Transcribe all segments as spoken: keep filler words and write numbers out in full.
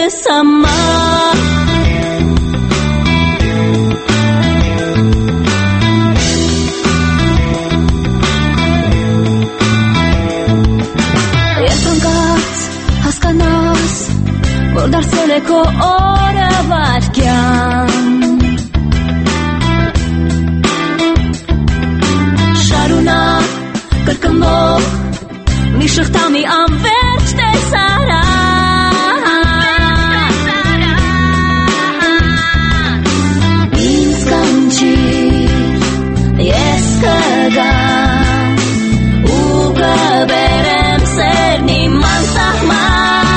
քեզ համար որ դարձել է քո օրը վարկյան շարունակ կրկնվող մի շղթա մի անվերջ տեսարան ինձ կանչիր ես կգամ ու կբերեմ սերն իմ անսահման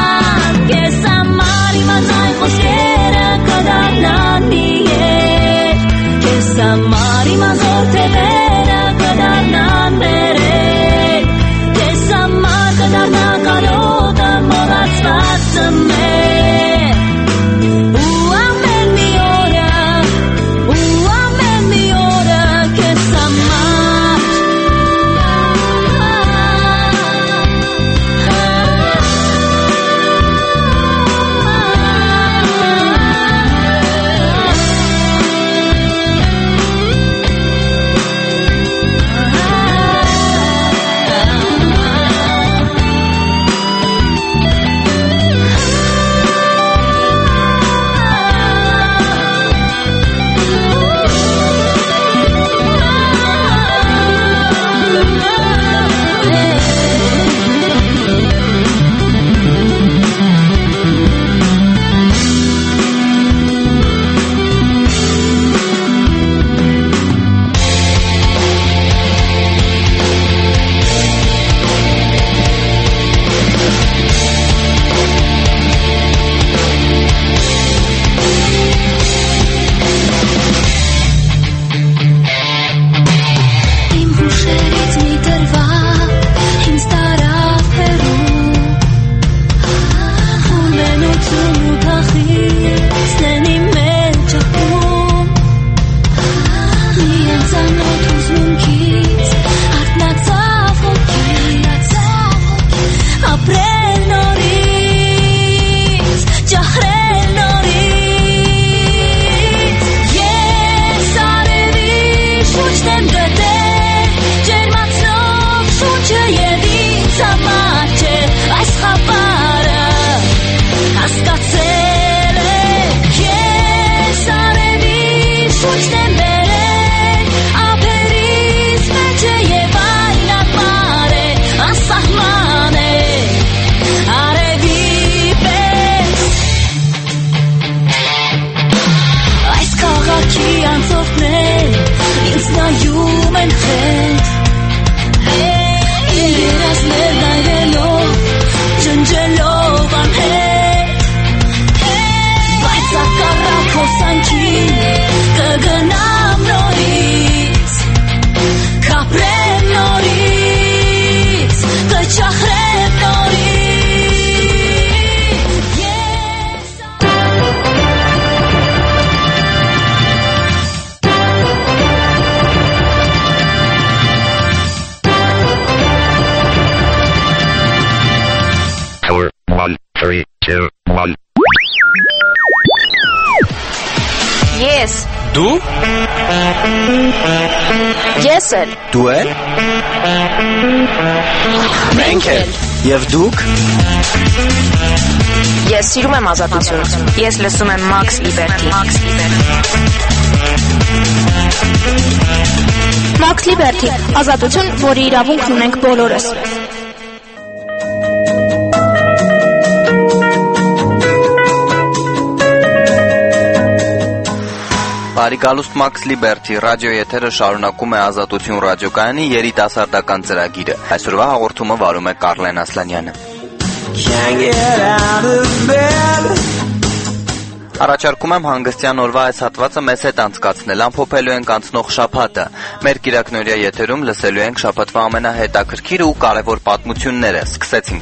Samari mazor te vera kadarnan bere Te samar kadarna karota molat spatsme U amen mi ora U amen mi ora ke samar Ես Դու Ես էլ Դու էլ Մենք էլ Եվ դուք Ես սիրում եմ ազատություն Ես լսում եմ Max Liberty Max Liberty Ազատություն, որի իրավունքն ունենք բոլորս Բարիկալուստ Max Liberty ռադիո եթերը շարունակում է Ազատություն ռադիոկայանի երիտասարդական ծրագիրը։ Այսօրվա հաղորդումը վարում է Կարլեն Ասլանյանը։ Առաջարկում եմ հանգստյան օրվա այս հատվածը մեզ հետ անցկացնել, ամփոփելու ենք անցնող շաբաթը։ Մեր կիրակնօրյա եթերում լսելու ենք շաբաթվա ամենահետաքրքիր ու կարևոր պատմությունները։ Սկսեցինք։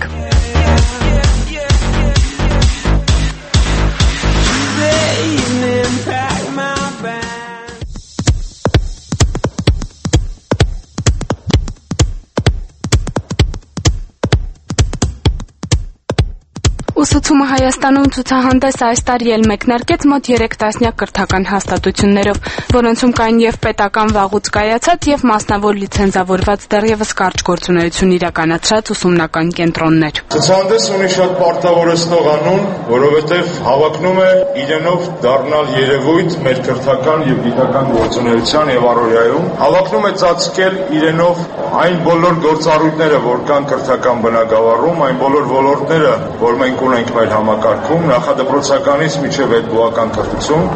Ուսուցումը Հայաստանում ցուցահանդես այս տարի էլ մեկնարկեց մոտ երեք տասնյակ կրթական հաստատություններով, որոնցում կային եւ պետական վաղուց կայացած եւ մասնավոր լիցենզավորված դեռևս կարճ գործունեություն իրականացրած ուսումնական կենտրոններ։ Ցուցահանդես ունի շատ պարտավորեցնող անուն, որովհետեւ հավակնում է իրենով դառնալ երևույթ մեր կրթական եւ գիտական գործունեության եւ առօրյայում, հավակնում է ծածկել իրենով այն բոլոր գործառույթները, որ կան կրթական բնագավառում, այն բոլոր ոլորտները, որ մենք ունենք մեր համակարգում, նախադպրոցականից մինչև հետբուհական կրթություն։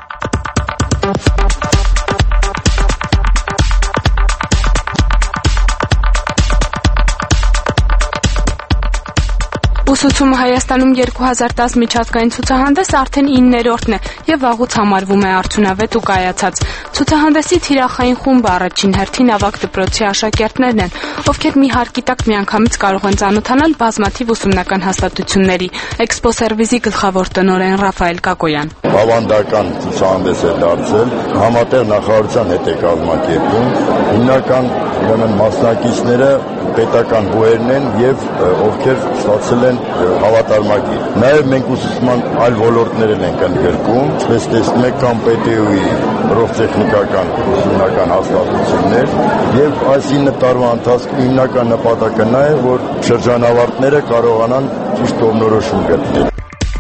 Ուսուցումը Հայաստանում երկու հազար տաս միջազգային ցուցահանդես արդեն իններորդն է եւ վաղուց համարվում է արդյունավետ ու կայացած։ Ցուցահանդեսի թիրախային խումբը առաջին հերթին ավագ դպրոցի աշակերտներն են, ովքեր մի հարկի տակ միանգամից կարող են ծանոթանալ բազմաթիվ ուսումնական հաստատությունների։ Էքսպո սերվիզի գլխավոր տնօրեն Ռաֆայել Կակոյան։ Բավանդական ցուցահանդես է դարձել, համատեղ նախարարության հետ է կազմակերպում, հիմնական ուրեմն մասնակիցները պետական բուհերն են եւ ովքեր ստացել են հավատարմագիր։ Նաեւ մենք ուսուցման այլ ոլորտներ ենք ընդգրկում, ինչպես տեսնում եք կամ պե տե ու-ի պրոֆտեխնիկական ուսումնական հաստատություններ եւ այս ինը տարվա ընթացքում հիմնական նպատակը նա է, որ շրջանավարտները կարողանան ճիշտ կողմնորոշում գտնել։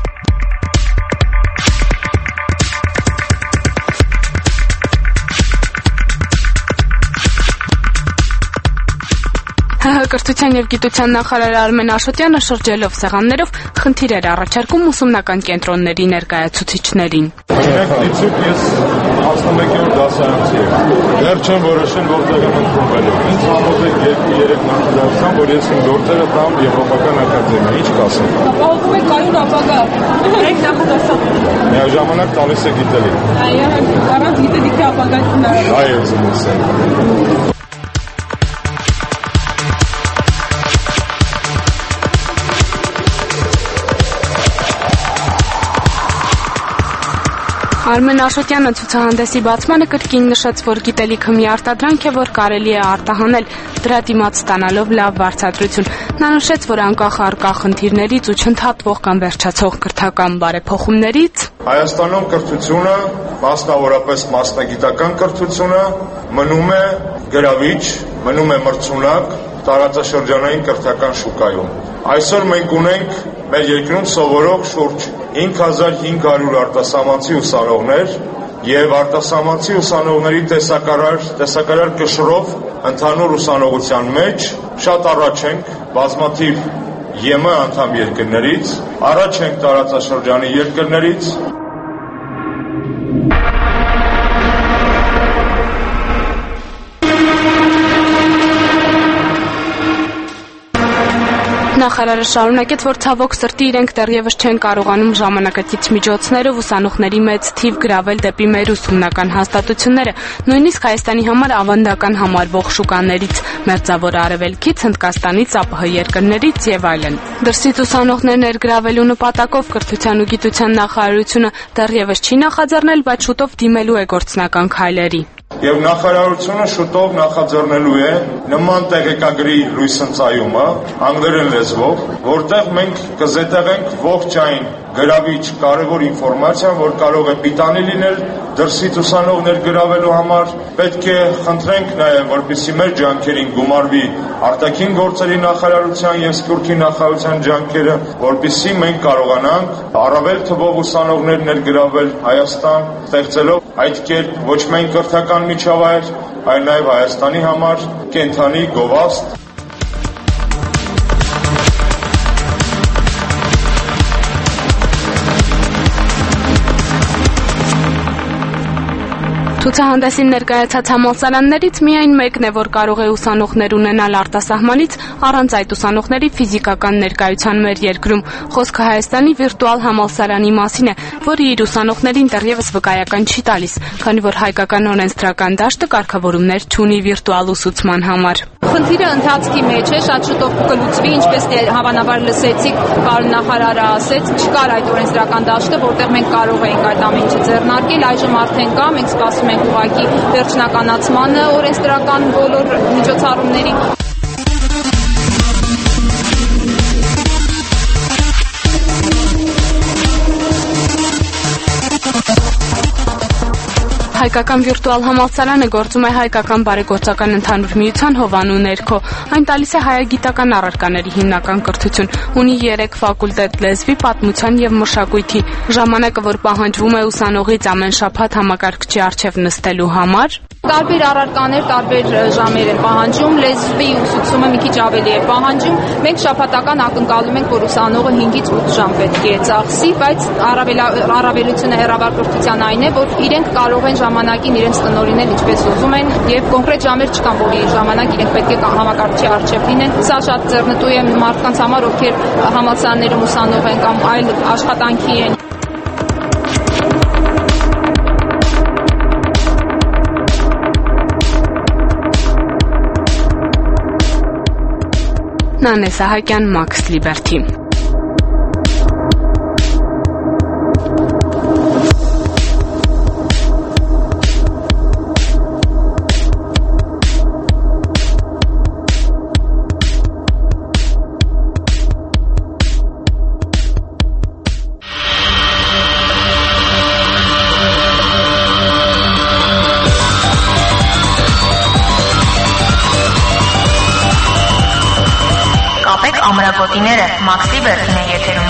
Կրթության եւ գիտության նախարար Արմեն Աշոտյանը շրջելով սեղաններով խնդիր էր առաջարկում ուսումնական կենտրոնների ներկայացուցիչներին։ Մենք դիցուկ ես տասնմեկերորդ դասարանցի եմ։ Դեռ չեմ որոշել որտեղ եմ ընդունվելու։ Ինձ համոզեք երկու-երեք նախադասության, որ ես իմ գործերը տամ Եվրոպական ակադեմիա, ինչ կասեմ։ Ապահովում եք կայուն ապագա։ Եք նախադասություն։ Միաժամանակ տալիս է գիտելիք։ Այո, առանց գիտելիքի ապագա չունենալու։ Այո, զգուշ։ Արմեն Աշոտյանը ցուցահանդեսի բացմանը կրկին նշեց, որ գիտելիքը մի արտադրանք է, որ կարելի է արտահանել, դրա դիմաց ստանալով լավ վարձատրություն։ Նա նշեց, որ անկախ առկա խնդիրներից ու չընդհատվող կամ վերջացող կրթական բարեփոխումներից Հայաստանում կրթությունը, մասնավորապես մասնագիտական կրթությունը, մնում է գրավիչ, մնում է մրցունակ տարածաշրջանային կրթական շուկայում։ Այսօր մենք ունենք մեր երկրում սովորող շուրջ հինգ հազար հինգ հարյուր արտասահմանցի ուսանողներ եւ արտասահմանցի ուսանողների տեսակարար տեսակարար կշռով ընդհանուր ուսանողության մեջ շատ առաջ ենք բազմաթիվ ԵՄ անդամ երկրներից, առաջ ենք տարածաշրջանի երկրներից։ Նախարարը շարունակեց, որ ցավոք սրտի իրենք դեռևս չեն կարողանում ժամանակակից միջոցներով ուսանողների մեծ թիվ գրավել դեպի մեր ուսումնական հաստատությունները, նույնիսկ Հայաստանի համար ավանդական համարվող շուկաներից, Մերձավոր Արևելքից, Հնդկաստանից, ԱՊՀ երկրներից եւ այլն։ Դրսից ուսանողներ ներգրավելու նպատակով կրթության ու գիտության նախարարությունը դեռևս չի նախաձեռնել, բայց շուտով դիմելու է գործնական քայլերի։ Եվ նախարարությունը շուտով նախաձեռնելու է նման տեղեկագրի լույս ընծայումը անգլերեն լեզվով, որտեղ մենք կզետեղենք ողջ այն գրավիչ կարևոր ինֆորմացիան, որ կարող է պիտանի լինել դրսից ուսանողներ գրավելու համար, պետք է խնդրենք նաև, որպեսզի մեր ջանքերին գումարվի արտաքին գործերի նախարարության եւ Սփյուռքի նախարարության ջանքերը, որպեսզի մենք կարողանանք առավել թվով ուսանողներ ներգրավել Հայաստան, ստեղծելով այդ կերպ ոչ միայն կրթական միջավայր, այլ նաև Հայաստանի համար կենդանի գովաստ։ Ցուցահանդեսին ներկայացած համալսարաններից միայն մեկն է, որ կարող է ուսանողներ ունենալ արտասահմանից, առանց այդ ուսանողների ֆիզիկական ներկայության մեր երկրում։ Խոսքը Հայաստանի վիրտուալ համալսարանի մասին է, որը իր ուսանողներին դեռևս վկայական չի տալիս, քանի որ հայկական օրենսդրական դաշտը կարգավորումներ չունի վիրտուալ ուսուցման համար։ Խնդիրը ընթացքի մեջ է, շատ շուտով կլուծվի, ինչպես հավանաբար լսեցիք, պարոն նախարարը ասեց, չկար այդ օրենսդրական դաշտը, որտեղ մենք կարող էինք այդ ամեն ինչը ձեռնարկել, այժմ արդեն կա, մենք սպասում ենք ուղղակի վերջնականացմանը օրենսդրական բոլոր միջոցառումների։ Հայկական վիրտուալ համալսարանը գործում է Հայկական բարեգործական ընդհանուր միության հովանու ներքո։ Այն տալիս է հայագիտական առարկաների հիմնական կրթություն, ունի երեք ֆակուլտետ՝ լեզվի, պատմության և մշակույթի։ Ժամանակը, որ պահանջվում է ուսանողից ամեն շաբաթ համակարգչի առջև նստելու համար, տարբեր առարկաներ, տարբեր ժամեր են պահանջում, լեզվի ուսուցումը մի քիչ ավելի է պահանջում։ Մենք շաբաթական ակնկալում ենք, որ ուսանողը հինգից ութ ժամ պետք է ծախսի, բայց առավելությունը հեռավարկրթության այն է, որ իրենք կարող են ժամանակին իրենց տնօրինել ինչպես ուզում են եւ կոնկրետ ժամեր չկան, որ ժամանակ իրենք պետք է համակարգչի առջև լինեն։ Սա շատ ձեռնտու է մարդկանց համար, ովքեր համալսարաններում ուսանող են կամ այլ աշխատանքի են։ Նանե Սահակյան, Max Liberty։ Ամրագոտիները Max Liberty-ն է եթերում։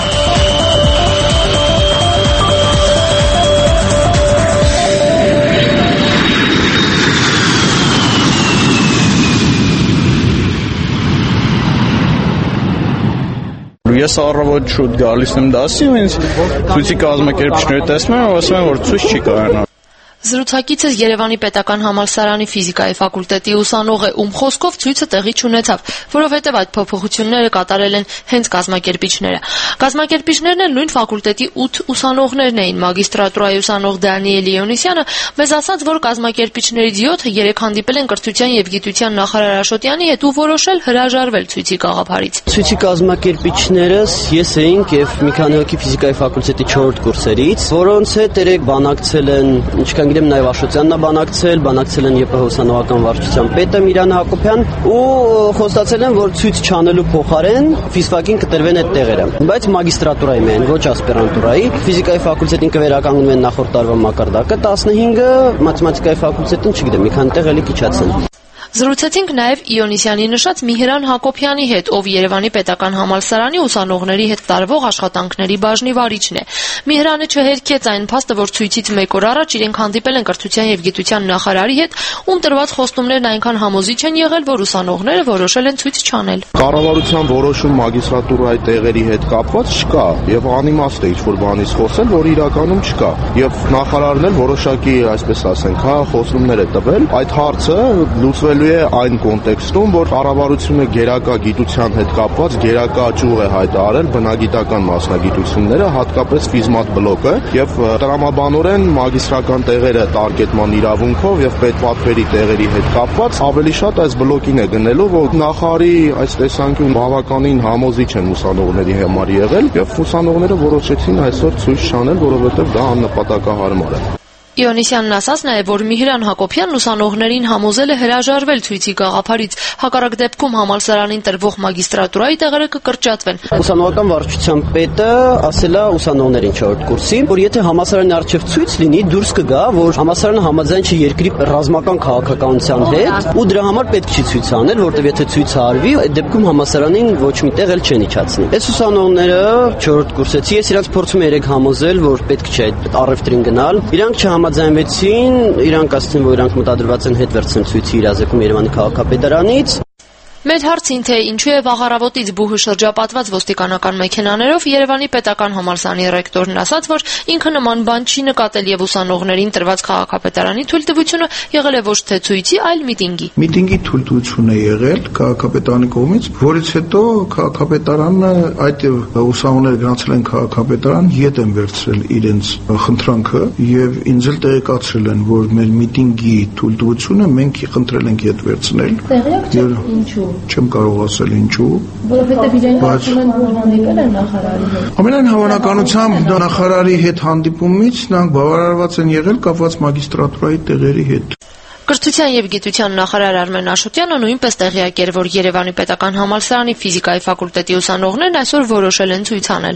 Ես առավոտ շուտ գալիս եմ դասի, ու ինձ ցույցի կազմակերպիչները տեսնում են, ասում են, որ ցույց չի կարողանա։ Զրուցակիցս Երևանի պետական համալսարանի ֆիզիկայի ֆակուլտետի ուսանող է, ում խոսքով ցույցը տեղի չունեցավ, որովհետև այդ փոփոխությունները կատարել են հենց կազմակերպիչները։ Կազմակերպիչներն են նույն ֆակուլտետի ութ ուսանողներն էին։ Մագիստրատուրայի ուսանող Դանիել Իոնիսյանը մեզ ասաց, որ կազմակերպիչներից յոթը երեք հանդիպել են կրթության և գիտության նախարար Աշոտյանի հետ ու որոշել հրաժարվել ցույցի գաղափարից։ Ցույցի կազմակերպիչներս ես էինք եւ մի քանի հոգի ֆիզիկայի ֆակուլտետի չորրորդ կուրսերից, որոնց հետ երեք բանակցել են, ինչքան գիտեմ, նաև Աշոտյանն է բանակցել, բանակցել են ԵՊՀ ուսանողական վարչության պետը Միրան Հակոբյան ու խոստացել են, որ ցույց չանելու փոխարեն ֆիզֆակին կտրվեն այդ տեղերը, բայց մագիստրատուրայի մեն, ոչ ասպիրանտուրայի։ Ֆիզիկայի ֆակուլտետին կվերականգնվեն նախորդ տարվա մակարդակը, տասնհինգը մաթեմատիկայի ֆակուլտետին, չգիտեմ, մի քանի տեղ էլի կիչացան։ Զրուցեցինք նաև Իոնիսյանի նշած Միհրան Հակոբյանի հետ, ով Երևանի պետական համալսարանի ուսանողների հետ տարվող աշխատանքների բաժնի վարիչն է։ Միհրանը չհերքեց այն փաստը, որ ցույցից մեկ օր առաջ իրենք հանդիպել են կրթության և գիտության նախարարի հետ, ում տրված խոստումներն այնքան համոզիչ են եղել, որ ուսանողները որոշել են ցույց չանել։ Կառավարության որոշում մագիստրատուրայի տեղերի հետ կապված չկա եւ անիմաստ է ինչ-որ բանից խոսել, որ իրականում չկա։ Եվ նախարարն էլ որոշակի, այսպես ասենք, հա, խոստումներ է տվել։ Այդ հարցը լուծվել է այն կոնտեքստում, որ կառավարությունը գերակա գիտության հետ կապված գերակա ճյուղ է հայտարարել բնագիտական մասնագիտությունները, հատկապես ֆիզմատ բլոկը, եւ տրամաբանորեն մագիստրական տեղերը տարկետման իրավունքով եւ պետպատվերի տեղերի հետ կապված ավելի շատ այս բլոկին է գնելու, որ նախարարի այս տեսանկյուն բավականին համոզիչ են ուսանողների համար եղել եւ ուսանողները որոշեցին այսօր ցույց չանել, որովհետեւ դա աննպատակահարմար է։ Իոնիսյանն ասաց նաև, որ Միհրան Հակոբյանն ուսանողներին համոզել է հրաժարվել ցույցի գաղափարից, հակառակ դեպքում համալսարանին տրվող մագիստրատուրայի տեղերը կկրճատվեն։ Ուսանողական վարչության պետը ասել է ուսանողներին չորրորդ կուրսին, որ եթե համալսարանի առջև ցույց լինի, դուրս կգա, որ համալսարանը համաձայն չի երկրի ռազմական քաղաքականության հետ, ու դրա համար պետք չի ցույց անել, որտեղ եթե ցույցը արվի, այդ դեպքում համալսարանին ոչ մի տեղ էլ չեն իջացնի։ Այս ուսանողները չորրորդ կուրսեցի, ես իրանց փորձում եմ երեք համոզել, որ պետք չէ առևտրին գնալ։ Իրանք չհամաձայնվեցին, իրանք ասացին, որ իրանք մտադրված են հետ վերցնել ցույցի իրազեկում Երևանի քաղաքապետարանից։ Մեր հարցին, թե ինչու է վաղ առավոտից բուհը շրջապատված ոստիկանական մեքենաներով, Երևանի պետական համալսարանի ռեկտորն ասաց, որ ինքը նման բան չի նկատել եւ ուսանողներին տրված քաղաքապետարանի թույլտվությունը եղել է ոչ թե ցույցի, այլ միտինգի։ Միտինգի թույլտվություն է եղել քաղաքապետարանի կողմից, որից հետո քաղաքապետարանը այդ ուսանողները գնացել են քաղաքապետարան, ետ են վերցրել իրենց խնդրանքը եւ ինձ էլ տեղեկացրել են, որ մեր միտինգի թույլտվությունը մենք խնդրել ենք ետ վերցնել։ Տեղյակ եք ինչու։ Չեմ կարող ասել ինչու, որովհետև իրենք ասում են, որ հանդիպել են նախարարի հետ։ Ամենայն հավանականությամբ նախարարի հետ հանդիպումից նրանք բավարարված են եղել կապված մագիստրատուրայի տեղերի հետ։ Կրթության և գիտության նախարար Արմեն Աշոտյանը նույնպես տեղյակ էր, որ Երևանի պետական համալսարանի ֆիզիկայի ֆակուլտետի ուսանողներն այսօր որոշել են ցույց անել։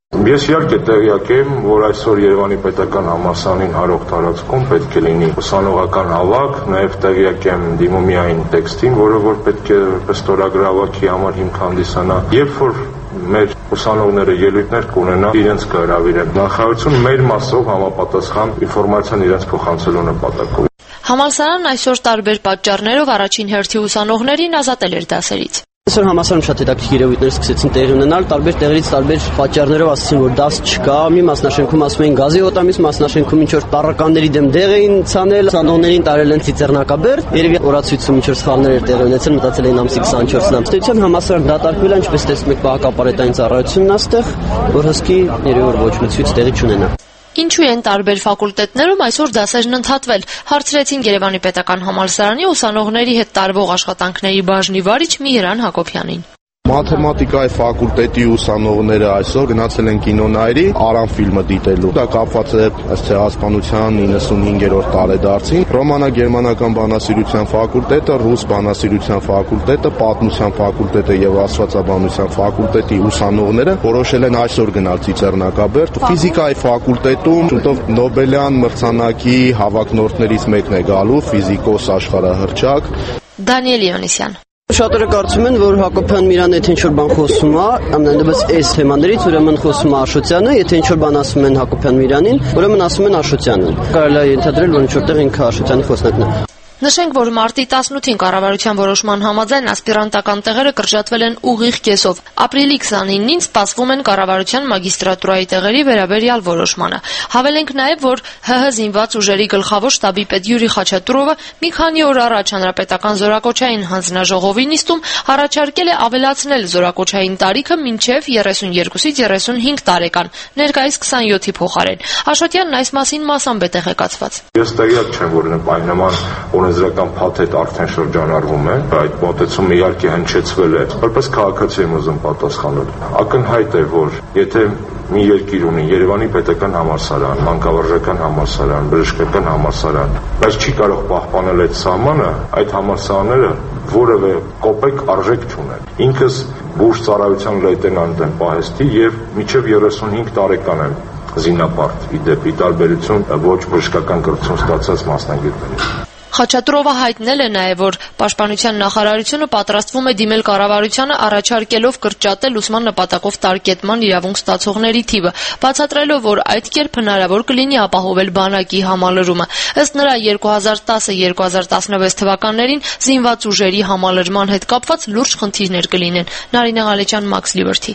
Ես իհարկե տեղյակ եմ, որ այսօր Երևանի պետական համալսարանին հարող տարածքում պետք է լինի ուսանողական հավաք, նաև տեղյակ եմ դիմումիային տեքստին, որը որ պետք է ստորագրի հավաքի համար հիմք հանդիսանա, երբ որ մեր ուսանողները ելույթներ կունենան, իրենց կհրավիրեն։ Նախարարությունը մեր մասով համապատասխան ինֆորմացիան իրենց փոխանցելու նպատակով։ Համալսարանն այսօր տարբեր պատճառներով առաջին հերթի ուսանողներին ազատել էր դասերից։ Այսօր համալսարանում շատ հետաքրքիր երևույթներ սկսեցին տեղի ունենալ, տարբեր տեղերից տարբեր պատճառներով ասացին, որ դաս չկա, մի մասնաշենքում ասում էին գազի հոտամիս, մասնաշենքում ինչ որ պարականների դեմ դեղ էին ցանել, ուսանողներին տարել են ծիծեռնակաբերդ, երևի օրացույցում ինչ որ սխալներ էր տեղի ունեցել, մտածել էին ամսի քսաներկուսն ամ։ Ստույցիան համալսարանը դատարկվել է, ինչպես տեսնում եք, պահակապարետային ծառայությունն աստեղ, որ հսկի երևի որ ոչ մի ցույց տեղի չունենա։ Ինչու են տարբեր ֆակուլտետներում այսօր դասերն ընդհատվել, հարցրեցին Երևանի պետական համալսարանի ուսանողների հետ տարվող աշխատանքների բաժնի վարիչ Միհրան Հակոբյանին։ Մաթեմատիկայի ֆակուլտետի ուսանողները այսօր գնացել են կինոնայրի Արամ ֆիլմը դիտելու։ Դա կապված է ըստ ցեղասպանության նինսունհինգերորդ տարեդարձին։ Ռոմանա-գերմանական բանասիրության ֆակուլտետը, ռուս բանասիրության ֆակուլտետը, պատմության ֆակուլտետը եւ աստվածաբանության ֆակուլտետի ուսանողները որոշել են այսօր գնալ Ծիծեռնակաբերդ։ Ֆիզիկայի ֆակուլտետում շուտով Նոբելյան մրցանակի հավաքնորդներից մեկն է գալու, ֆիզիկոս աշխարհահռչակ Դանիել Յոնիսյան։ Շատերը կարծում են, որ Հակոբյան Միրանը եթե ինչ-որ բան խոսում է, ամենայնպես այս թեմաներից ուրեմն խոսում է Աշոտյանը, եթե ինչ-որ բան ասում են Հակոբյան Միրանին, ուրեմն ասում են Աշոտյանին։ Կարելի է ենթադրել, որ ինչ-որտեղ ինքը Աշոտյանի խոսնակն է։ Նշենք, որ մարտի տասնութին կառավարության որոշման համաձայն ասպիրանտական տեղերը կրճատվել են ուղիղ կեսով։ Ապրիլի քսաներկուսին սպասվում են կառավարության մագիստրատուրայի տեղերի վերաբերյալ որոշմանը։ Հավելենք նաև, որ ՀՀ զինված ուժերի գլխավոր շտաբի պետ Յուրի Խաչատուրովը մի քանի օր առաջ հանրապետական զորակոչային հանձնաժողովի նիստում առաջարկել է ավելացնել զորակոչային տարիքը մինչև երեսունյոթից երեսունհինգ տարեկան, ներկայիս քսանյոթի փոխարեն։ Աշոտյանն այս մասին մասամբ է տեղեկացված։ Ես տեղյակ չեմ, որ նման օրենսդրական փաթեթ արդեն շրջանառվում է, այդ մոտեցումը իհարկե հնչեցվել է, որպես քաղաքացի եմ ուզում պատասխանել։ Ակնհայտ է, որ եթե մի երկիր ունի Երևանի պետական համալսարան, մանկավարժական համալսարան, բժշկական համալսարան, բայց չի կարող պահպանել այդ սահմանը, այդ համալսարանները որևէ կոպեկ արժեք չունեն։ Ինքս բուրս ծառայության լեյտենանտ եմ պահեստի եւ մինչեւ երեսունհինգ տարեկան եմ զինապարտ, ի դեպ, ի տարբերություն ոչ բժշկական կրթություն ստացած մասնագետների։ Խաչատուրովը հայտնել է նաև, որ Պաշտպանության նախարարությունը պատրաստվում է դիմել կառավարությանը առաջարկելով կրճատել ուսման նպատակով տարկետման իրավունք ստացողների թիվը, բացատրելով, որ այդ կերպ հնարավոր կլինի ապահովել բանակի համալրումը։ Ըստ նրա երկու հազար տասը երկու հազար տասնվեց թվականներին զինված ուժերի համալրման հետ կապված լուրջ խնդիրներ կլինեն։ Նարինե Ղալեջյան, Max Liberty։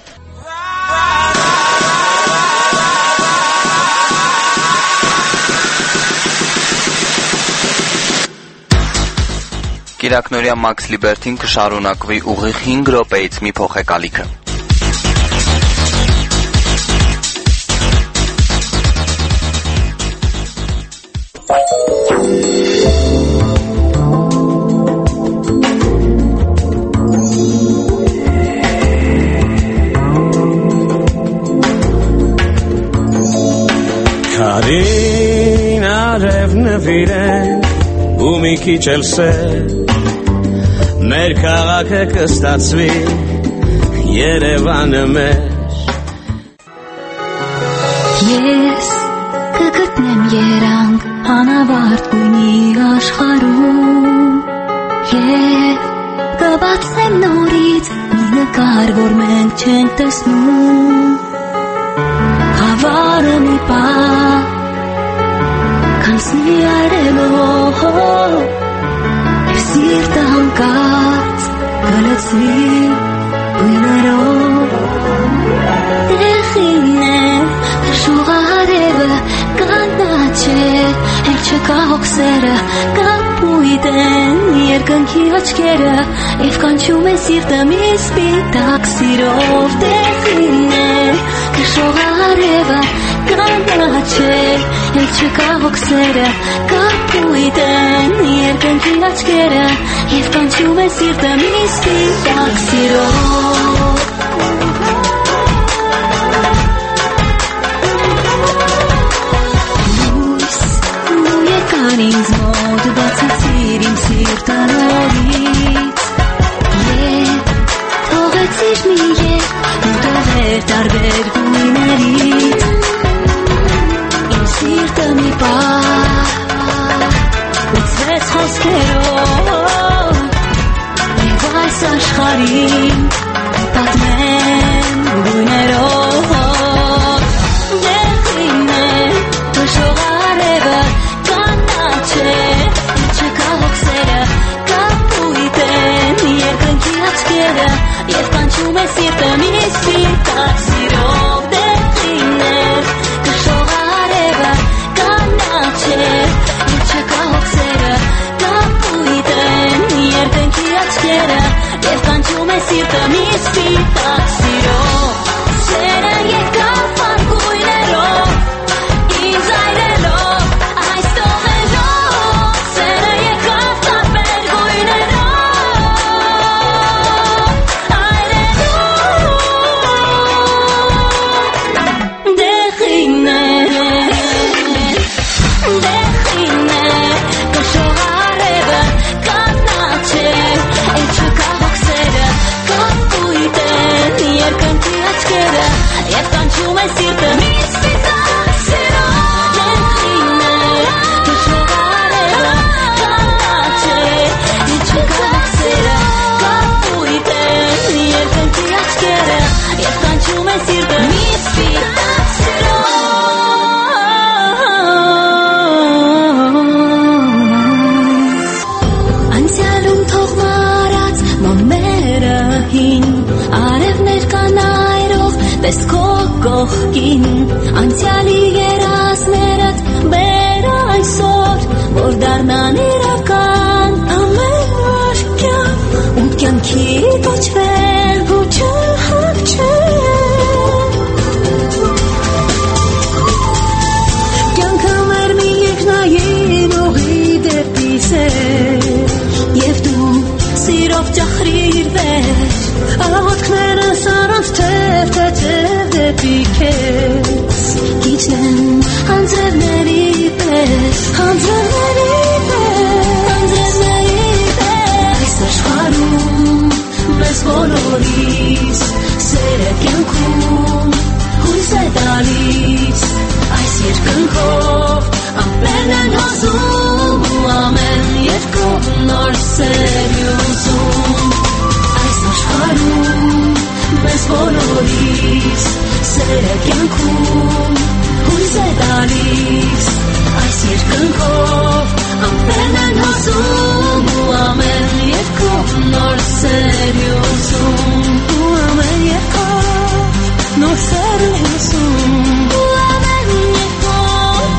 Կիրակնորյա Max Liberty-ն կշարունակվի ուղիղ հինգ րոպեից մի փոխեկալիքը։ Քարին արև նվիրեն ու մի քիչ էլ սեր Մեր քաղաքը կստացվի Երևանը մեր Ես կգտնեմ երանք անավարտ գույնի աշխարհում Եվ կբացեմ նորից մի նկար, որ մենք չենք տեսնում Հավարը մի պահ Կանցնի արելով Եվ սիրտը հանկարծ կլցվի բույներով Տեղին է թշող արևը կանաչ է Էլ չկա հոգսերը կապույտ են երկնքի աչքերը Եվ կանչում է սիրտը մի սպիտակ սիրով Տեղին է թշող արևը կանաչ է Էլ չկա հոգսերը կապույտ են երկնքի աչքերը Եվ կանչում է սիրտը մի սպիտակ սիրով Լույս ու եկան ինձ մոտ բացեցիր իմ սիրտը նորից Եվ թողեցիր մի ետ ու տվեր տարբեր գույների կյանքին անցյալի երազներդ բեր այսօր որ դառնան իրական ամեն վարքյան ու կյանքի կոչվել ու չհապչել կյանքը մեր մի երկնային ուղի դեպի սեր և դու սիրով ճախրիր վեր աղոտքները սառած թև թև դեպի քեզ գիտնեմ հանձրևների պես հանձրևների պես հանձրևների պես այս աշխարհում մեզ բոլորիս սերը կյանքում հույս է տալիս այս երկնքով ամպերն են հոսում ու ամեն երկով նոր սեր ուզում աշխարհում մեզ բոլորիս սերը կյանքում հույս է տալիս այս երկնքով ամպերն են հոսում ու ամեն երկով նոր սեր ուզում ու ամեն երկով նոր սեր ուզում ու ամեն երկով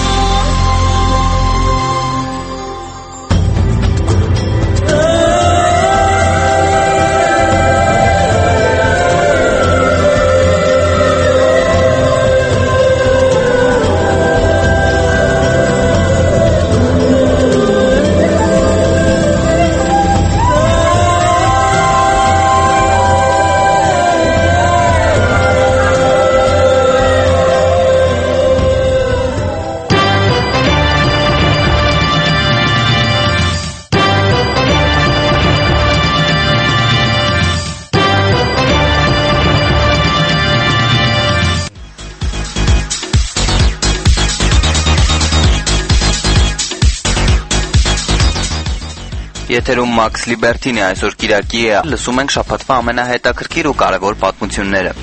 Եթերում Max Liberty-ն է այսօր Կիրակի է, լսում ենք շաբաթվա ամենահետաքրքիր ու կարևոր պատմությունները։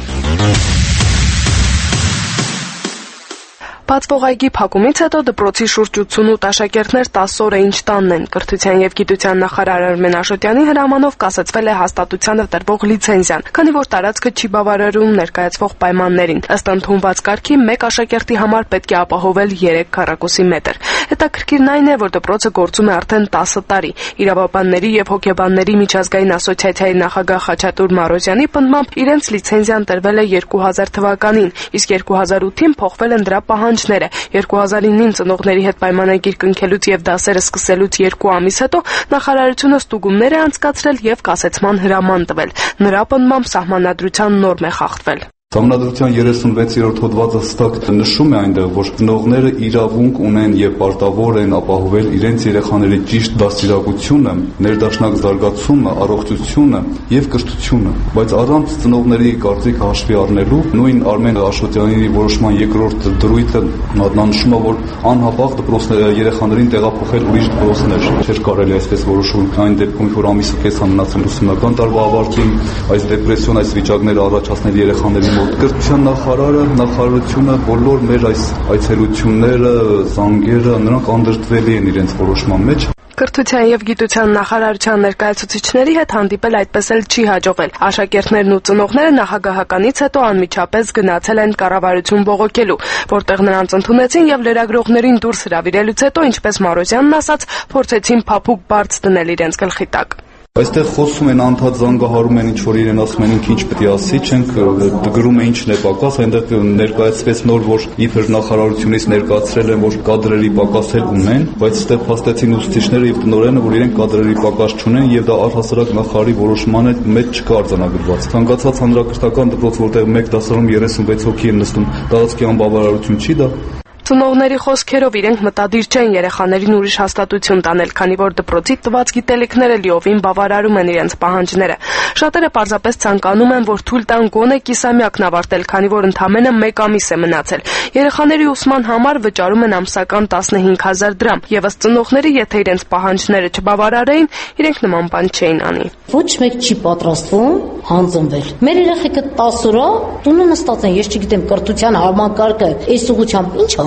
Բացվող այգի փակումից հետո դպրոցի շուրջ ութսունութ աշակերտներ տասը օր ինչ տանն են։ Կրթության եւ գիտության նախարար Արմեն Աշոտյանի հրամանով կասեցվել է հաստատությանը տրվող լիցենզիան, քանի որ տարածքը չի բավարարում ներկայացվող պայմաններին։ Ըստ ընդունված կարգի մեկ աշակերտի համար պետք է ապահովել երեք քառակուսի մետր։ Հետաքրքիրն այն է, որ դպրոցը գործում է արդեն տասը տարի։ Իրավաբանների եւ հոգեբանների միջազգային ասոցիացիայի նախագահ Խաչատուր Մարոզյանի պնդմամբ իրենց լիցենզիան տրվել է երկու հազար թվականին, իսկ երկու հազար ութին փոխվել են դրա պահանջները։ երկու հազար ինին ծնողների հետ պայմանագիր կնքելուց եւ դասերը սկսելուց երկու ամիս հետո նախարարությունը ստուգումներ է անցկացրել եւ կասեցման հրաման տվել։ Նրա պնդմամբ սահմանադրության նորմ է խախտվել։ Սահմանադրության երեսունվեցերորդ հոդվածը հստակ նշում է այնտեղ, որ ծնողները իրավունք ունեն եւ պարտավոր են ապահովել իրենց երեխաների ճիշտ դաստիարակությունը, ներդաշնակ զարգացումը, առողջությունը եւ կրթությունը, բայց առանց ծնողների կարծիքը հաշվի առնելու նույն Արմեն Աշոտյանի որոշման երկրորդ դրույթը մատնանշում է, որ անհապաղ դպրոցները երեխաներին տեղափոխել ուրիշ դպրոցներ չէր կարելի այսպես որոշում այն դեպքում, որ ամիսը կես մնացել ուսումնական տարվա ավարտին, այս դեպրեսիոն, այս վիճակները առաջացնել երեխաների Կրթության նախարարը, նախարարությունը բոլոր մեր այս այցելությունները, զանգերը, նրանք անդրդվելի են իրենց որոշման մեջ։ Կրթության եւ գիտության նախարարության ներկայացուցիչների հետ հանդիպել այդպես էլ չի հաջողվել։ Աշակերտներն ու ծնողները նախագահականից հետո անմիջապես գնացել են կառավարություն բողոքելու, որտեղ նրանց ընդունեցին եւ լրագրողներին դուրս հրավիրելուց հետո, ինչպես Մարոզյանն ասաց, փորձեցին փափուկ բարձ դնել իրենց գլխի տակ։ Այստեղ խոսում են անդադ զանգահարում են ինչ որ իրեն ասում են ինք ինչ պետք է ասի, չենք գրում է ինչն է պակաս, այնտեղ ներկայացվեց նոր որ իբր նախարարությունից ներկայացրել են որ կադրերի պակաս էլ ունեն, բայց այստեղ փաստեցին ուսուցիչները եւ տնօրենը որ իրենք կադրերի պակաս չունեն եւ դա առհասարակ նախարարի որոշմանը մեջ չկա արձանագրված։ Ցանկացած հանրակրթական դպրոց, որտեղ մեկ դասարանում երեսունվեց հոգի են նստում, տարածքի անբավարարություն չի դա։ Ծնողների խոսքերով իրենք մտադիր չեն երեխաներին ուրիշ հաստատություն տանել, քանի որ դպրոցի տված գիտելիքները լիովին բավարարում են իրենց պահանջները։ Շատերը պարզապես ցանկանում են, որ թույլ տան գոնե կիսամյակն ավարտել, քանի որ ընդամենը մեկ ամիս է մնացել։ Երեխաների ուսման համար վճարում են ամսական տասնհինգ հազար դրամ, եւ ըստ ծնողների, եթե իրենց պահանջները չբավարարեին, իրենք նման բան չէին անի։ Ոչ մեկ չի պատրաստվում հանձնվել։ Մեր երեխեքը տասը օր տունը նստած են, ես չգիտեմ կրթության համակարգը այս ուղղությամբ ինչ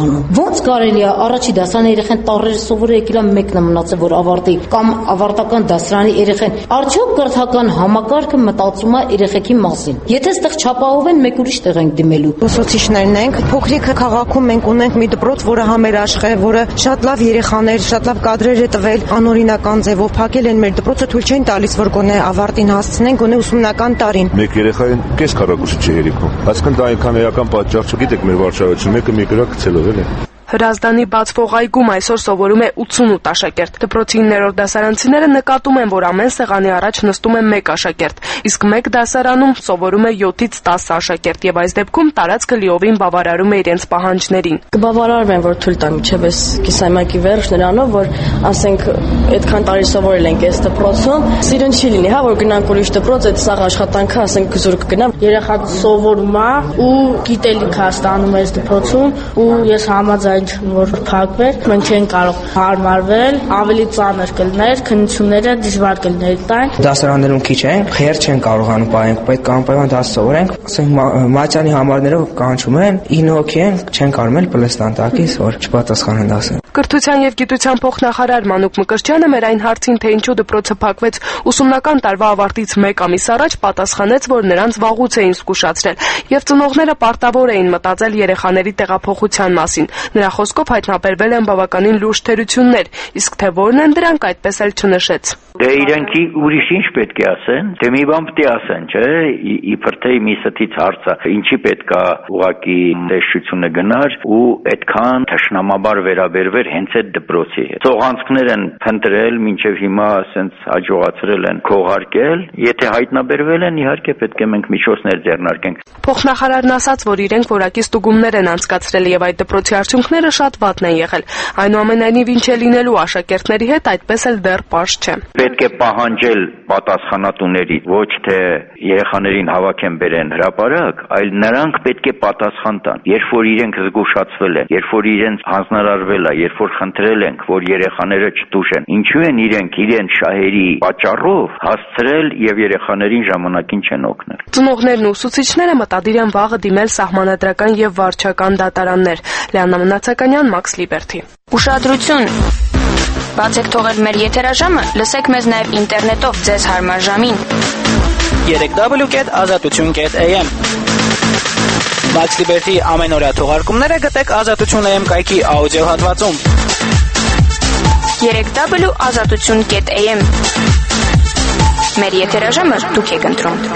անում։ Ոնց կարելի է առաջի դասարանի երեխեն տառերը սովորել եկել մեկն է մնացել որ ավարտի կամ ավարտական դասարանի երեխեն արդյոք կրթական համակարգը մտածում է երեխեքի մասին։ Եթե այդտեղ չապահովեն մեկ ուրիշ տեղ ենք դիմելու։ Ուսուցիչներն ենք, փոքրիկ քաղաքում մենք ունենք մի դպրոց, որը համերաշխ է, որը շատ լավ երեխաներ, շատ լավ կադրեր է տվել, անօրինական ձևով փակել են մեր դպրոցը, թույլ չեն տալիս որ գոնե ավարտին հասցնեն, գոնե ուսումնական տարին։ Մեկ երեխային կես քառակուսի չի երիքում։ Այսինքն դա այնքան էական պատճառ չգիտեք մեր վարչարությունը, մեկը մի գրակ գցելով էլի։ Հրազդանի բացվող այգում այսօր սովորում է ութսունութ աշակերտ։ Դպրոցի իններորդ դասարանցիները նկատում են, որ ամեն սեղանի առաջ նստում է մեկ աշակերտ, իսկ մեկ դասարանում սովորում է յոթից տասը աշակերտ եւ այս դեպքում տարածքը լիովին բավարարում է իրենց պահանջներին։ Կբավարարվեն, որ թույլ տան միջև էս կիսամյակի վերջ նրանով, որ ասենք այդքան տարի սովորել ենք այս դպրոցում, սիրուն չի լինի, հա, որ գնանք ուրիշ դպրոց, այդ սաղ աշխատանքը ասենք զուրկ գնա։ Երեխան սովորում է ու գիտելիք է ստանում այս դպրոցում ու ես համաձայն որ փակվեր, մենք չեն կարող հարմարվել, ավելի ծանր կլներ, քննությունները դժվար կլներ տան։ Դասարաններում քիչ են, խեր չեն կարողանում պահենք, պետք է անպայման դաս սովորենք, ասենք մատյանի համարներով կանչում են, ինը հոգի են, չեն կարող էլ պլեստան տակից, որ չպատասխանեն դասը։ Կրթության եւ գիտության փոխնախարար Մանուկ Մկրտչյանը մեր այն հարցին, թե ինչու դպրոցը փակվեց ուսումնական տարվա ավարտից մեկ ամիս առաջ, պատասխանեց, որ նրանց վաղուց էին զգուշացրել եւ ծնողները պարտավոր էին մտածել երեխաների տեղափոխության մասին։ Նրա խոսքով հայտնաբերվել են բավականին լուրջ թերություններ, իսկ թե որն են դրանք այդպես էլ չնշեց։ Դե իրենք ուրիշ ինչ պետք է ասեն, դե մի բան պետք է ասեն, չէ՞, իբր թե մի ստից հարցը, ինչի պետք է ուղակի տեսչությունը գնար ու այդքան թշնամաբար վերաբերվեր հենց այդ դպրոցի հետ։ Ծողանցքներ են փնտրել, մինչև հիմա ասենց հաջողացրել են քողարկել, եթե հայտնաբերվել են, իհարկե պետք է մենք միջոցներ ձեռնարկենք։ Փոխնախարարն ասաց, որ իրենք որակի ստուգումներ են անցկացրել եւ այդ դպրոցի արդյունքները շատ վատն են եղել։ Այնուամենայնիվ ինչ է լինելու աշակերտների հետ, այդպես էլ դեռ պարզ չէ։ Պետք է պահանջել պատասխանատուների, ոչ թե երեխաներին հավաքեն բերեն հրապարակ, այլ նրանք պետք է պատասխան տան։ Երբ որ իրենք զգուշացվել են, երբ որ իրենց հանձնարարվել է, երբ որ խնդրել ենք, որ երեխաները չտուժեն, ինչու են իրենք իրենց շահերի պատճառով հասցրել եւ երեխաներին ժամանակին չեն օգնել։ Ծնողներն ու ուսուցիչները մտադիր են վաղը դիմել սահմանադրական եւ վարչական դատարաններ։ Լիաննա Մնացականյան, Մաքս Լիբերթի։ Ուշադրություն։ Բաց եք թողել մեր եթերաժամը, լսեք մեզ նաև ինտերնետով ձեզ հարմար ժամին։ երեք w կետ ազատություն կետ a m Մաքս Լիբերթի ամենօրյա թողարկումները գտեք ազատություն a m կայքի աուդիո հատվածում։ երեք w ազատություն կետ a m Մեր եթերաժամը դուք եք ընտրում։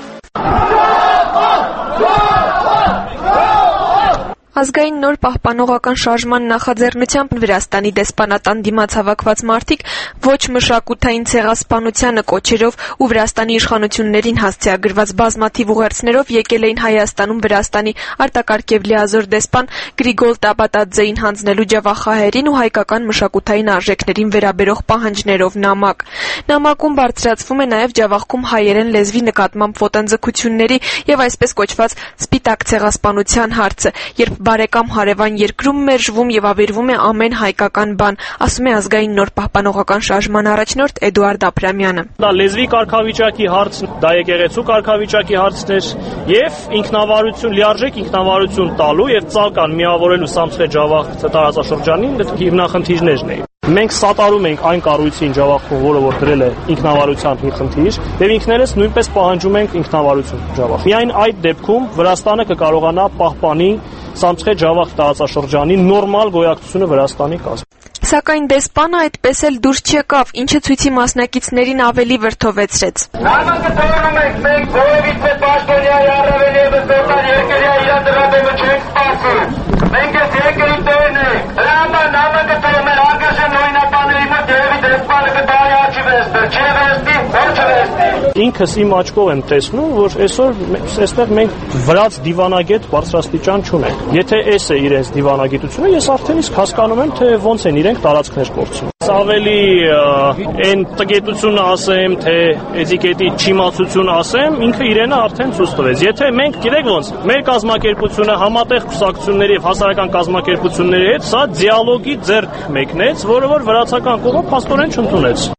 Ազգային նոր պահպանողական շարժման նախաձեռնությամբ Վրաստանի դեսպանատան դիմաց հավաքված մարդիկ ոչ մշակութային ցեղասպանությանը կոչերով ու Վրաստանի իշխանություններին հասցեագրված բազմաթիվ ուղերձներով եկել էին Հայաստանում Վրաստանի արտակարգ եւ լիազոր դեսպան Գրիգոլ Տապատաձեին հանձնելու ջավախահերին ու հայկական մշակութային արժեքներին վերաբերող պահանջներով նամակ։ Նամակում բարձրացվում է նաեւ ջավախքում հայերեն լեզվի նկատմամբ ոտնձգությունների եւ այսպես կոչված սպիտակ ցեղասպանության հարցը, երբ բարեկամ հարևան երկրում մերժվում եւ ավերվում է ամեն հայկական բան, ասում է ազգային նոր պահպանողական շարժման առաջնորդ Էդուարդ Աբրամյանը։ Դա լեզվի կարգավիճակի հարցն, դա եկեղեցու կարգավիճակի հարցն էր եւ ինքնավարություն, լիարժեք ինքնավարություն տալու եւ ցալկան միավորելու Սամսխե ջավախ տարածաշրջանին հիմնախնդիրներն էին։ Մենք սատարում ենք այն կառույցին ջավախում, որը որ դրել է ինքնավարության մի խնդիր, եւ ինքներս նույնպես պահանջում ենք ինքնավարություն ջավախ։ Միայն այդ դեպքում Վրաստանը կկարողանա պահպանի Սամսխե ջավախ տարածաշրջանի նորմալ գոյակցությունը Վրաստանի կազմում։ Սակայն դեսպանը այդպես էլ դուրս չեկավ, ինչը ցույցի մասնակիցներին ավելի վրդովեցրեց։ Նամակը տոնում ենք, մենք որևիցե պաշտոնյա առավել եւս դեպար երկրյա իրադրաբեմը չենք սպասում։ Մենք ես երկրի տերն ենք։ Հրամա նամակը տոնում են արգաշեն նույնականների մոտ երևի դեսպանը կտարի աչի վերստը, չի վերստի, որ չվերստի։ Ինքս իմ աչքով եմ տեսնում, որ այսօր այստեղ մենք վրաց դիվանագետ բարձրաստիճան չունենք։ Եթե այս է իրենց դիվանագիտությունը, ես արդեն իսկ հասկանում եմ, թե ոնց են իրենք տարածքներ կորցնում։ Ավելի այն տգետությունը ասեմ, թե էտիկետի չիմացություն ասեմ, ինքը իրենը արդեն ցույց տվեց։ Եթե մենք գիտեք ոնց, մեր կազմակերպությունը համատեղ կուսակցությունների եւ հասարակական կազմակերպությունների հետ սա դիալոգի ձեռք մեկնեց, որը որ վրացական կողմը փաստորեն չընդունեց։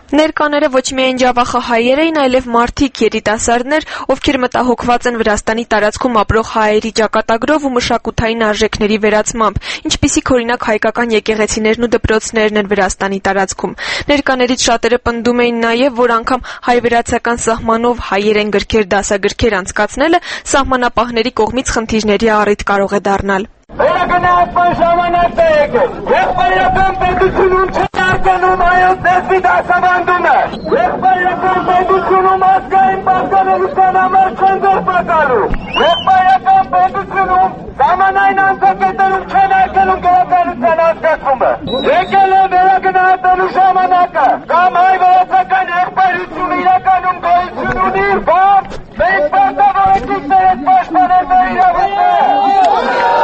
Ներկաները ոչ միայն ջավախահայեր էին, այլև մարդիկ, երիտասարդներ, ովքեր մտահոգված են Վրաստանի տարածքում ապրող հայերի ճակատագրով ու մշակութային արժեքների վերացմամբ, ինչպիսիք օրինակ հայկական եկեղեցիներն ու դպրոցներն են Վրաստանի տարածքում։ Ներկաներից շատերը պնդում էին նաև, որ անգամ հայ-վրացական սահմանով հայերեն գրքեր դասագրքեր անցկացնելը սահմանապահների կողմից խնդիրների առիթ կարող է դառնալ։ Վերագնահատման ժամանակ է եկել։ Եղբայրական պետությունում չկարողանում այոց դեպի դասավանդումը։ Եղբայրական պետությունում ազգային պատկանելության համար չեն ձերբակալու։ Եղբայրական պետությունում ժամանային անձակետերում չեն արկելում գրականության ազգացումը։ Եկել է վերագնահատելու ժամանակը։ Կամ հայ-վրացական եղբայրությունը իրականում գոյություն ունի, կամ մենք պարտավորեցինք դերս պաշտպանել մեր իրավունքները։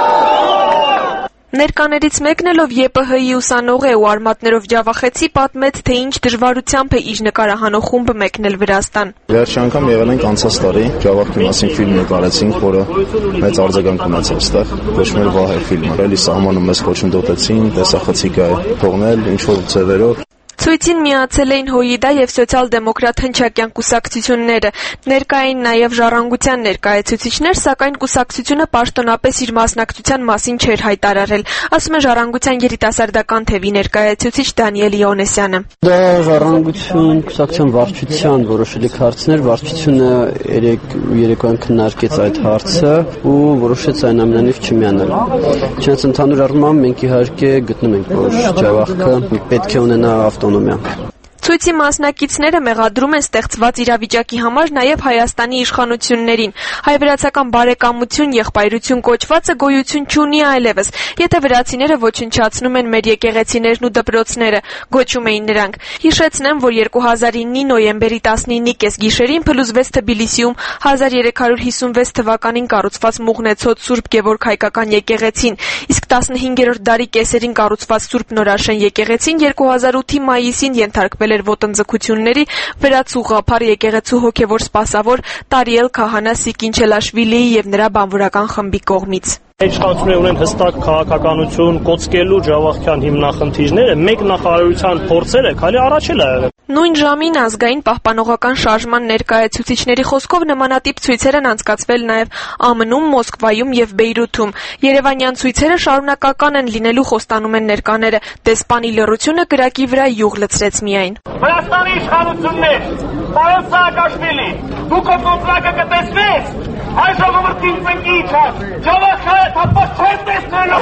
Ներկաներից մեկն էլ, ով Ե Պ Հ-ի ուսանող է ու արմատներով ջավախեցի, պատմեց, թե ինչ դժվարությամբ է իր նկարահանող խումբը մեկնել Վրաստան։ Վերջի անգամ եղել ենք անցած տարի, ջավախքի մասին ֆիլմ նկարեցինք, որը մեծ արձագանք ունեցավ այստեղ, կոչվում էր Վահե ֆիլմը։ Էլի սահմանում մեզ խոչընդոտեցին, տեսախցիկ է թողնել ինչ որ ձևերով։ Ցույցին միացել էին Հոյիդա եւ սոցիալ-դեմոկրատ հնչակյան կուսակցությունները, ներկա էին նաեւ Ժառանգության ներկայացուցիչներ, սակայն կուսակցությունը պաշտոնապես իր մասնակցության մասին չէր հայտարարել, ասում է Ժառանգության երիտասարդական թևի ներկայացուցիչ Դանիել Իոնեսյանը։ Դա Ժառանգություն կուսակցության վարչության որոշելիք հարցներ, վարչությունը երեք երեկոյան քննարկեց այդ հարցը ու որոշեց այնուամենայնիվ չմիանալ։ Չնայած ընդհանուր առմամբ մենք իհարկե գտնում ենք, որ ջավախքը պետք է ունենա ավտոնոմիա։ Ցույցի մասնակիցները մեղադրում են ստեղծված իրավիճակի համար նաև Հայաստանի իշխանություններին։ Հայ-վրացական բարեկամություն, եղբայրություն կոչվածը գոյություն չունի այլևս, եթե վրացիները ոչնչացնում են մեր եկեղեցիներն ու դպրոցները, գոչում էին նրանք։ Հիշեցնեմ, որ երկու հազար իննի նոյեմբերի տասնինի կեսգիշերին փլուզվեց Թբիլիսիում հազար երեք հարյուր հիսունվեց թվականին կառուցված Մուղնեցոտ Սուրբ Գևորգ հայկական եկեղեցին, իսկ տասնհինգերորդ դարի կեսերին կառուցված Սուրբ Նորաշեն եկեղեցին երկու հազար ութի մայիսին ենթարկվել էր ոտնձգությունների, վերացուղափար եկեղեցու հոգևոր սպասավոր Տարիել Քահանա Սիկինչելաշվիլիի եւ նրա բանվորական խմբի կողմից։ Իշխանությունները ունեն հստակ քաղաքականություն, կոծկելու ջավախքյան հիմնախնդիրները, մեկ նախարարության փորձերը քալի առաջ էլ ա եղել։ Նույն ժամին ազգային պահպանողական շարժման ներկայացուցիչների խոսքով նմանատիպ ցույցեր են անցկացվել նաև Ա Մ-ում, Մոսկվայում եւ Բեյրութում։ Երևանյան ցույցերը շարունակական են լինելու, խոստանում են ներկաները։ Դեսպանի լռությունը կրակի վրա յուղ լցրեց միայն։ Վրաստանի իշխանություններ, պարոն Սաակաշվիլի, դուք կոնտրակը կտեսնեք, այս ժողովրդին ծնկի իջած, ջավախքը թափված չեն տեսնելու։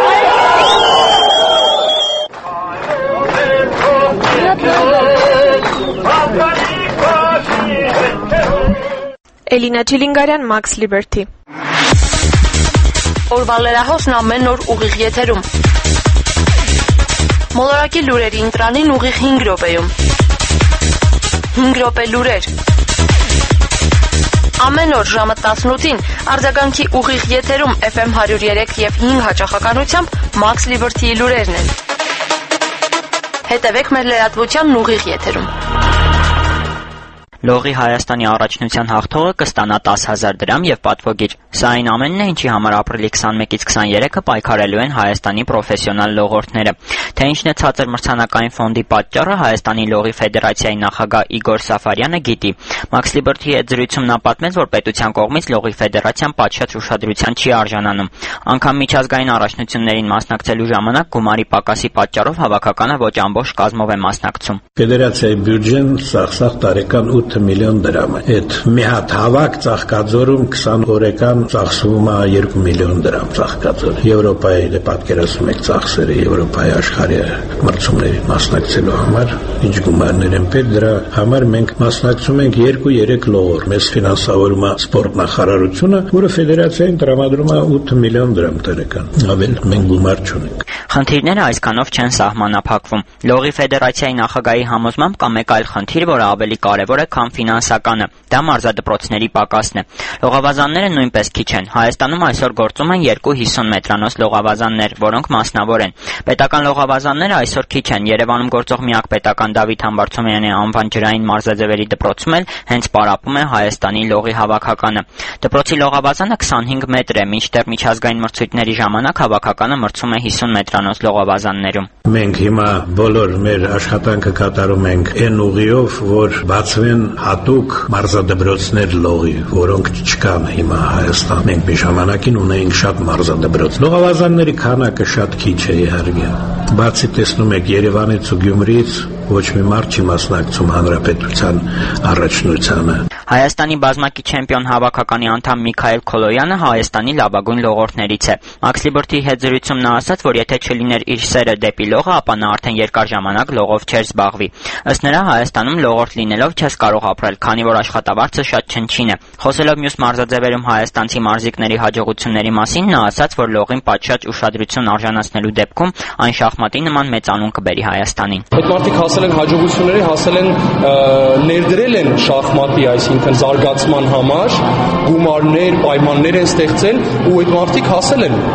Էլինա Չիլինգարյան, Max Liberty։ Օրվա լրահոսն ամեն օր ուղիղ եթերում։ Մոլորակի լուրերի ընտրանին ուղիղ հինգ րոպեում։ հինգ րոպե լուրեր։ Ամեն օր ժամը տասնութին արձագանքի ուղիղ եթերում Էֆ Էմ հարյուր երեք եւ հինգ հաճախականությամբ Max Liberty-ի լուրերն են։ Հետևեք մեր լրատվությանն ուղիղ եթերում։ Լողի Հայաստանի առաջնության հաղթողը կստանա տասը հազար դրամ եւ պատվոգիր։ Սա այն ամենն է, ինչի համար ապրիլի քսանմեկից քսաներեքը պայքարելու են Հայաստանի պրոֆեսիոնալ լողորդները։ Թե ինչն է ցածր մրցանակային ֆոնդի պատճառը, Հայաստանի լողի ֆեդերացիայի նախագահ Իգոր Սաֆարյանը գիտի։ Max Liberty-ի հետ զրույցում նա պատմեց, որ պետության կողմից լողի ֆեդերացիան պատշաճ ուշադրության չի արժանանում։ Անկամ միջազգային առաջնություններին մասնակցելու ժամանակ գումարի պակասի պատճառով հավաքականը ոչ ամբողջ կազմով է մասնակցում։ Ֆեդերացիայի բյուջեն սաղ-սաղ տարեկան ութ միլիոն դրամ է։ Այդ մի հատ հավաք Ծաղկաձորում քսան օրեկան ծախսվում է երկու միլիոն դրամ Ծաղկաձոր։ Եվրոպայի դե պատկերացնում եք ծախսերը Եվրոպայի աշխարհի մրցումների մասնակցելու համար ինչ գումարներ են պետք, դրա համար մենք մասնակցում ենք երկու-երեք լողոր։ Մեզ ֆինանսավորում է սպորտ նախարարությունը, որը ֆեդերացիային տրամադրում է ութ միլիոն դրամ տարեկան։ Ավել մենք գումար չունենք։ Խնդիրները այսքանով չեն սահմանափակվում։ Լողի ֆեդերացիայի նախագահի համոզմամբ կա մեկ այլ խնդիր, որը ավելի կարևոր է, քան կամ ֆինանսականը։ Դա մարզադպրոցների պակասն է։ Լողավազանները նույնպես քիչ են։ Հայաստանում այսօր գործում են երկու հիսուն մետրանոց լողավազաններ, որոնք մասնավոր են։ Պետական լողավազանները այսօր քիչ են։ Երևանում գործող միակ պետական Դավիթ Համբարձումյանի անվան ջրային մարզաձևերի դպրոցում էլ հենց պարապում է Հայաստանի լողի հավաքականը։ Դպրոցի լողավազանը քսանհինգ մետր է, մինչդեռ միջազգային մրցույթների ժամանակ հավաքականը մրցում է հիսուն մետրանոց լողավազաններում։ Մենք հիմա բոլոր մեր աշխատանքը կատարում ենք այն ուղիով, որ բացվեն հատուկ մարզադպրոցներ լողի, որոնք չկան հիմա Հայաստանում։ Մենք մի ժամանակին ունեինք շատ մարզադպրոց։ Լողավազանների քանակը շատ քիչ է իհարկե։ Բացի տեսնում եք Երևանից ու Գյումրիից ոչ մի մարդ չի մասնակցում հանրապետության առաջնությանը։ Հայաստանի բազմակի չեմպիոն հավաքականի անդամ Միքայել Քոլոյանը Հայաստանի լավագույն լողորդներից է։ Մաքս Լիբերթի հետ զրույցում նա ասաց, որ եթե չլիներ իր սերը դեպի լողը, ապա նա արդեն երկար ժամանակ լողով չէր զբաղվի։ Ըստ նրա, Հայաստանում լողորդ լինելով չես կարող ապրել, քանի որ աշխատավարձը շատ չնչին է։ Խոսելով մյուս մարզաձևերում հայաստանցի մարզիկների հաջողությունների մասին, նա ասաց, որ լողին պատշաճ ուշադրություն արժանացնելու դեպքում այն շախմատի նման մեծ անուն կբերի Հայաստանին։ Այդ մարդիկ հասել են հաջողությունների, հասել են ներդրել են շախմատի, այսինքն զարգացման համար գումարներ, պայմաններ են ստեղծել ու այդ մարդիկ հասել են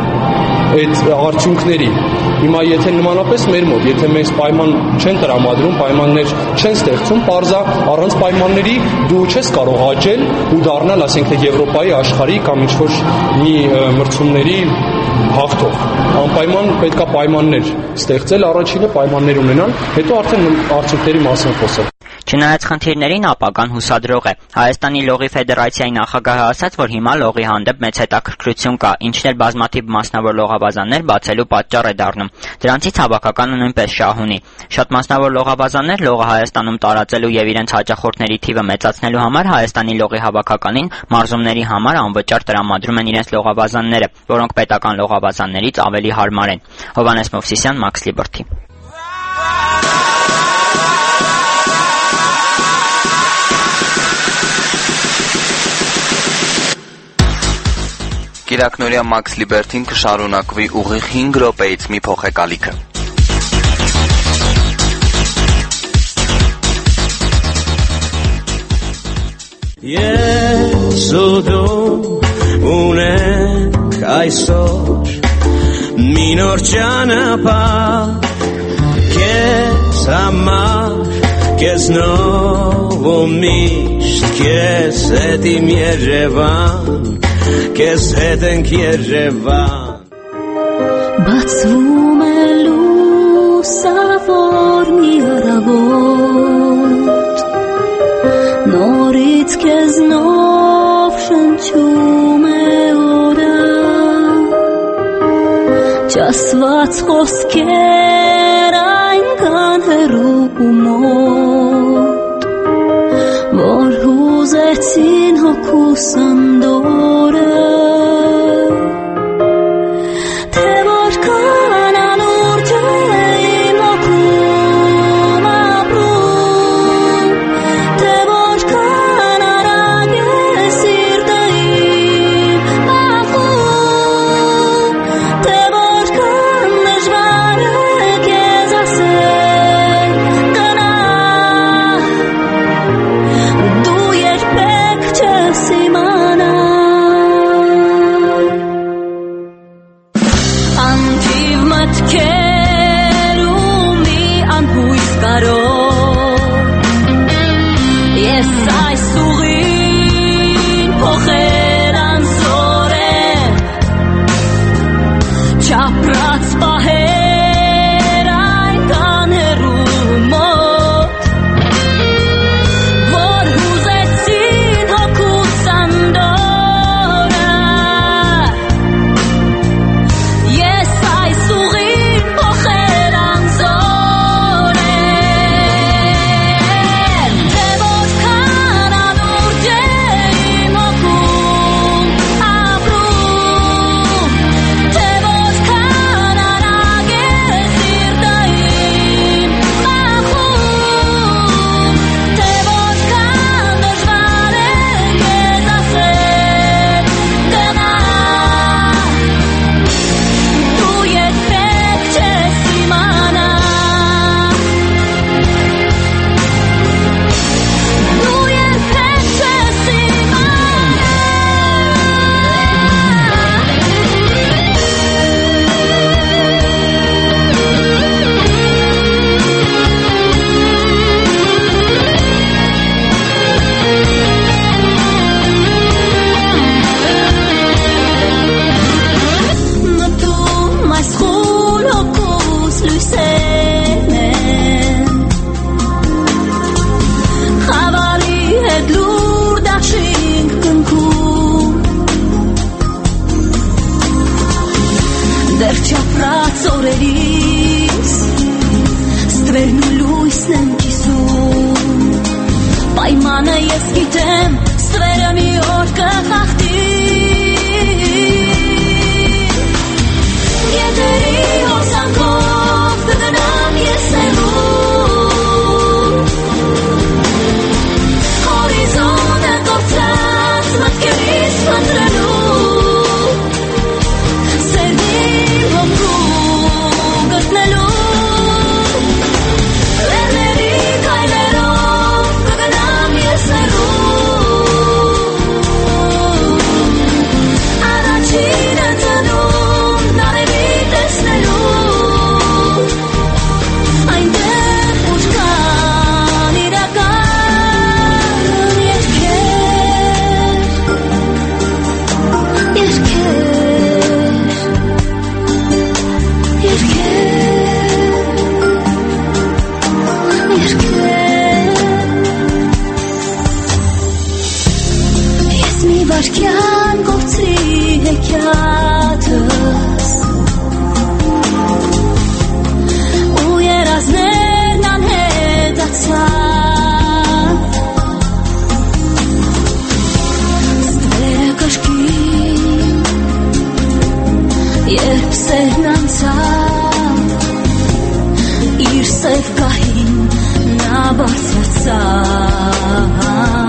այդ արդյունքների։ Հիմա եթե նմանապես մեր մոտ, եթե մեզ պայման չեն տրամադրում, պայմաններ չեն ստեղծում, պարզա առանց պայմանների դու չես կարող աճել ու դառնալ, ասենք թե Եվրոպայի, աշխարհի կամ ինչ-որ մի մրցումների հաղթող։ Անպայման պետք է պայմաններ ստեղծել, առաջինը պայմաններ ունենալ, հետո արդեն արդյունքների մասին խոսել։ Չնայած խնդիրներին, ապագան հուսադրող է։ Հայաստանի լողի ֆեդերացիայի նախագահը ասաց, որ հիմա լողի հանդեպ մեծ հետաքրքրություն կա, ինչն էլ բազմաթիվ մասնավոր լողավազաններ բացելու պատճառ է դառնում։ Դրանցից հավաքականը նույնպես շահ ունի։ Շատ մասնավոր լողավազաններ լողը Հայաստանում տարածելու եւ իրենց հաճախորդների թիվը մեծացնելու համար Հայաստանի լողի հավաքականին մարզումների համար անվճար տրամադրում են իրենց լողավազանները, որոնք պետական լողավազաններից ավելի հարմար են։ Հովհաննես Մովսիսյան, Մաքս Լիբերթի։ Կիրակնորյա Մաքս Լիբերթին կշարունակվի ուղիղ հինգ րոպեից մի փոխեկալիքը։ Ես ու դու ունենք այսօր մի նոր ճանապարհ քեզ համար, քեզնով ու միշտ քեզ հետ իմ Երևան, քեզ հետ ենք Երևան։ Բացվում է լուսավոր մի առավոտ, նորից քեզնով շնչում է օրը, չասված խոսքեր այնքան հեռու ու մոտ, որ հուզեցին հոգուս անդորը, թե որքան անուրջը իմ հոգում ապրում, թե որքան արագ է սիրտը իմ բախում, թե որքան դժվար է քեզ ասել գնա, դու երբեք չես իմանա։ Անթիվ մտքեր ու մի անհույս կարոտ, ես այս ուղին փոխել անզորել, չապրած պահեր այնքան հեռու մոտ, որ հուզեցին հոգուս անդորը, ես այս ուղին փոխել անզորել, թե որքան անուրջը իմ հոգում ապրում, թե որքան արագ դեռ չապրած օրերիս ստվերն ու լույսն են կիսում պայմանը ես գիտեմ ստվերը մի օր կխախտի գետերի հոսանքով կգնամ ես հեռու հորիզոնը կորցած մտքերիս փնտրելու սերնի հոգու գտնելու լեռների քայլերով կգնամ ես հեռու առաջին ընծնում նարևի տեսնելու այնտեղ ուր կան իրական երկեր երկեր Ես մի վարքյան կորցրի հեքիաթս ու երազներն անհետացան ստվերը կրկին երբ սերն անցավ իր սև գահին նա բարձրացավ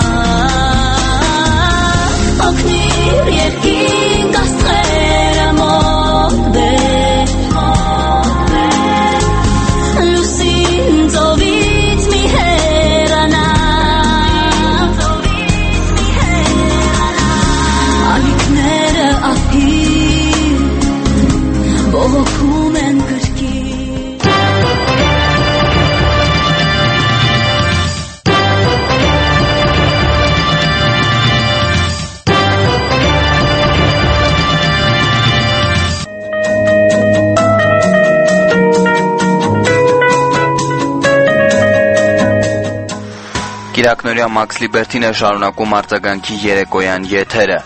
օգնիր երկինք աստղերը մոտ լուսին ծովից մի հեռանա ալիքները ափի բողոքում են կրկին Կիրակնորյա Մաքս Լիբերթին է շարունակում արձագանքի երեկոյան եթերը։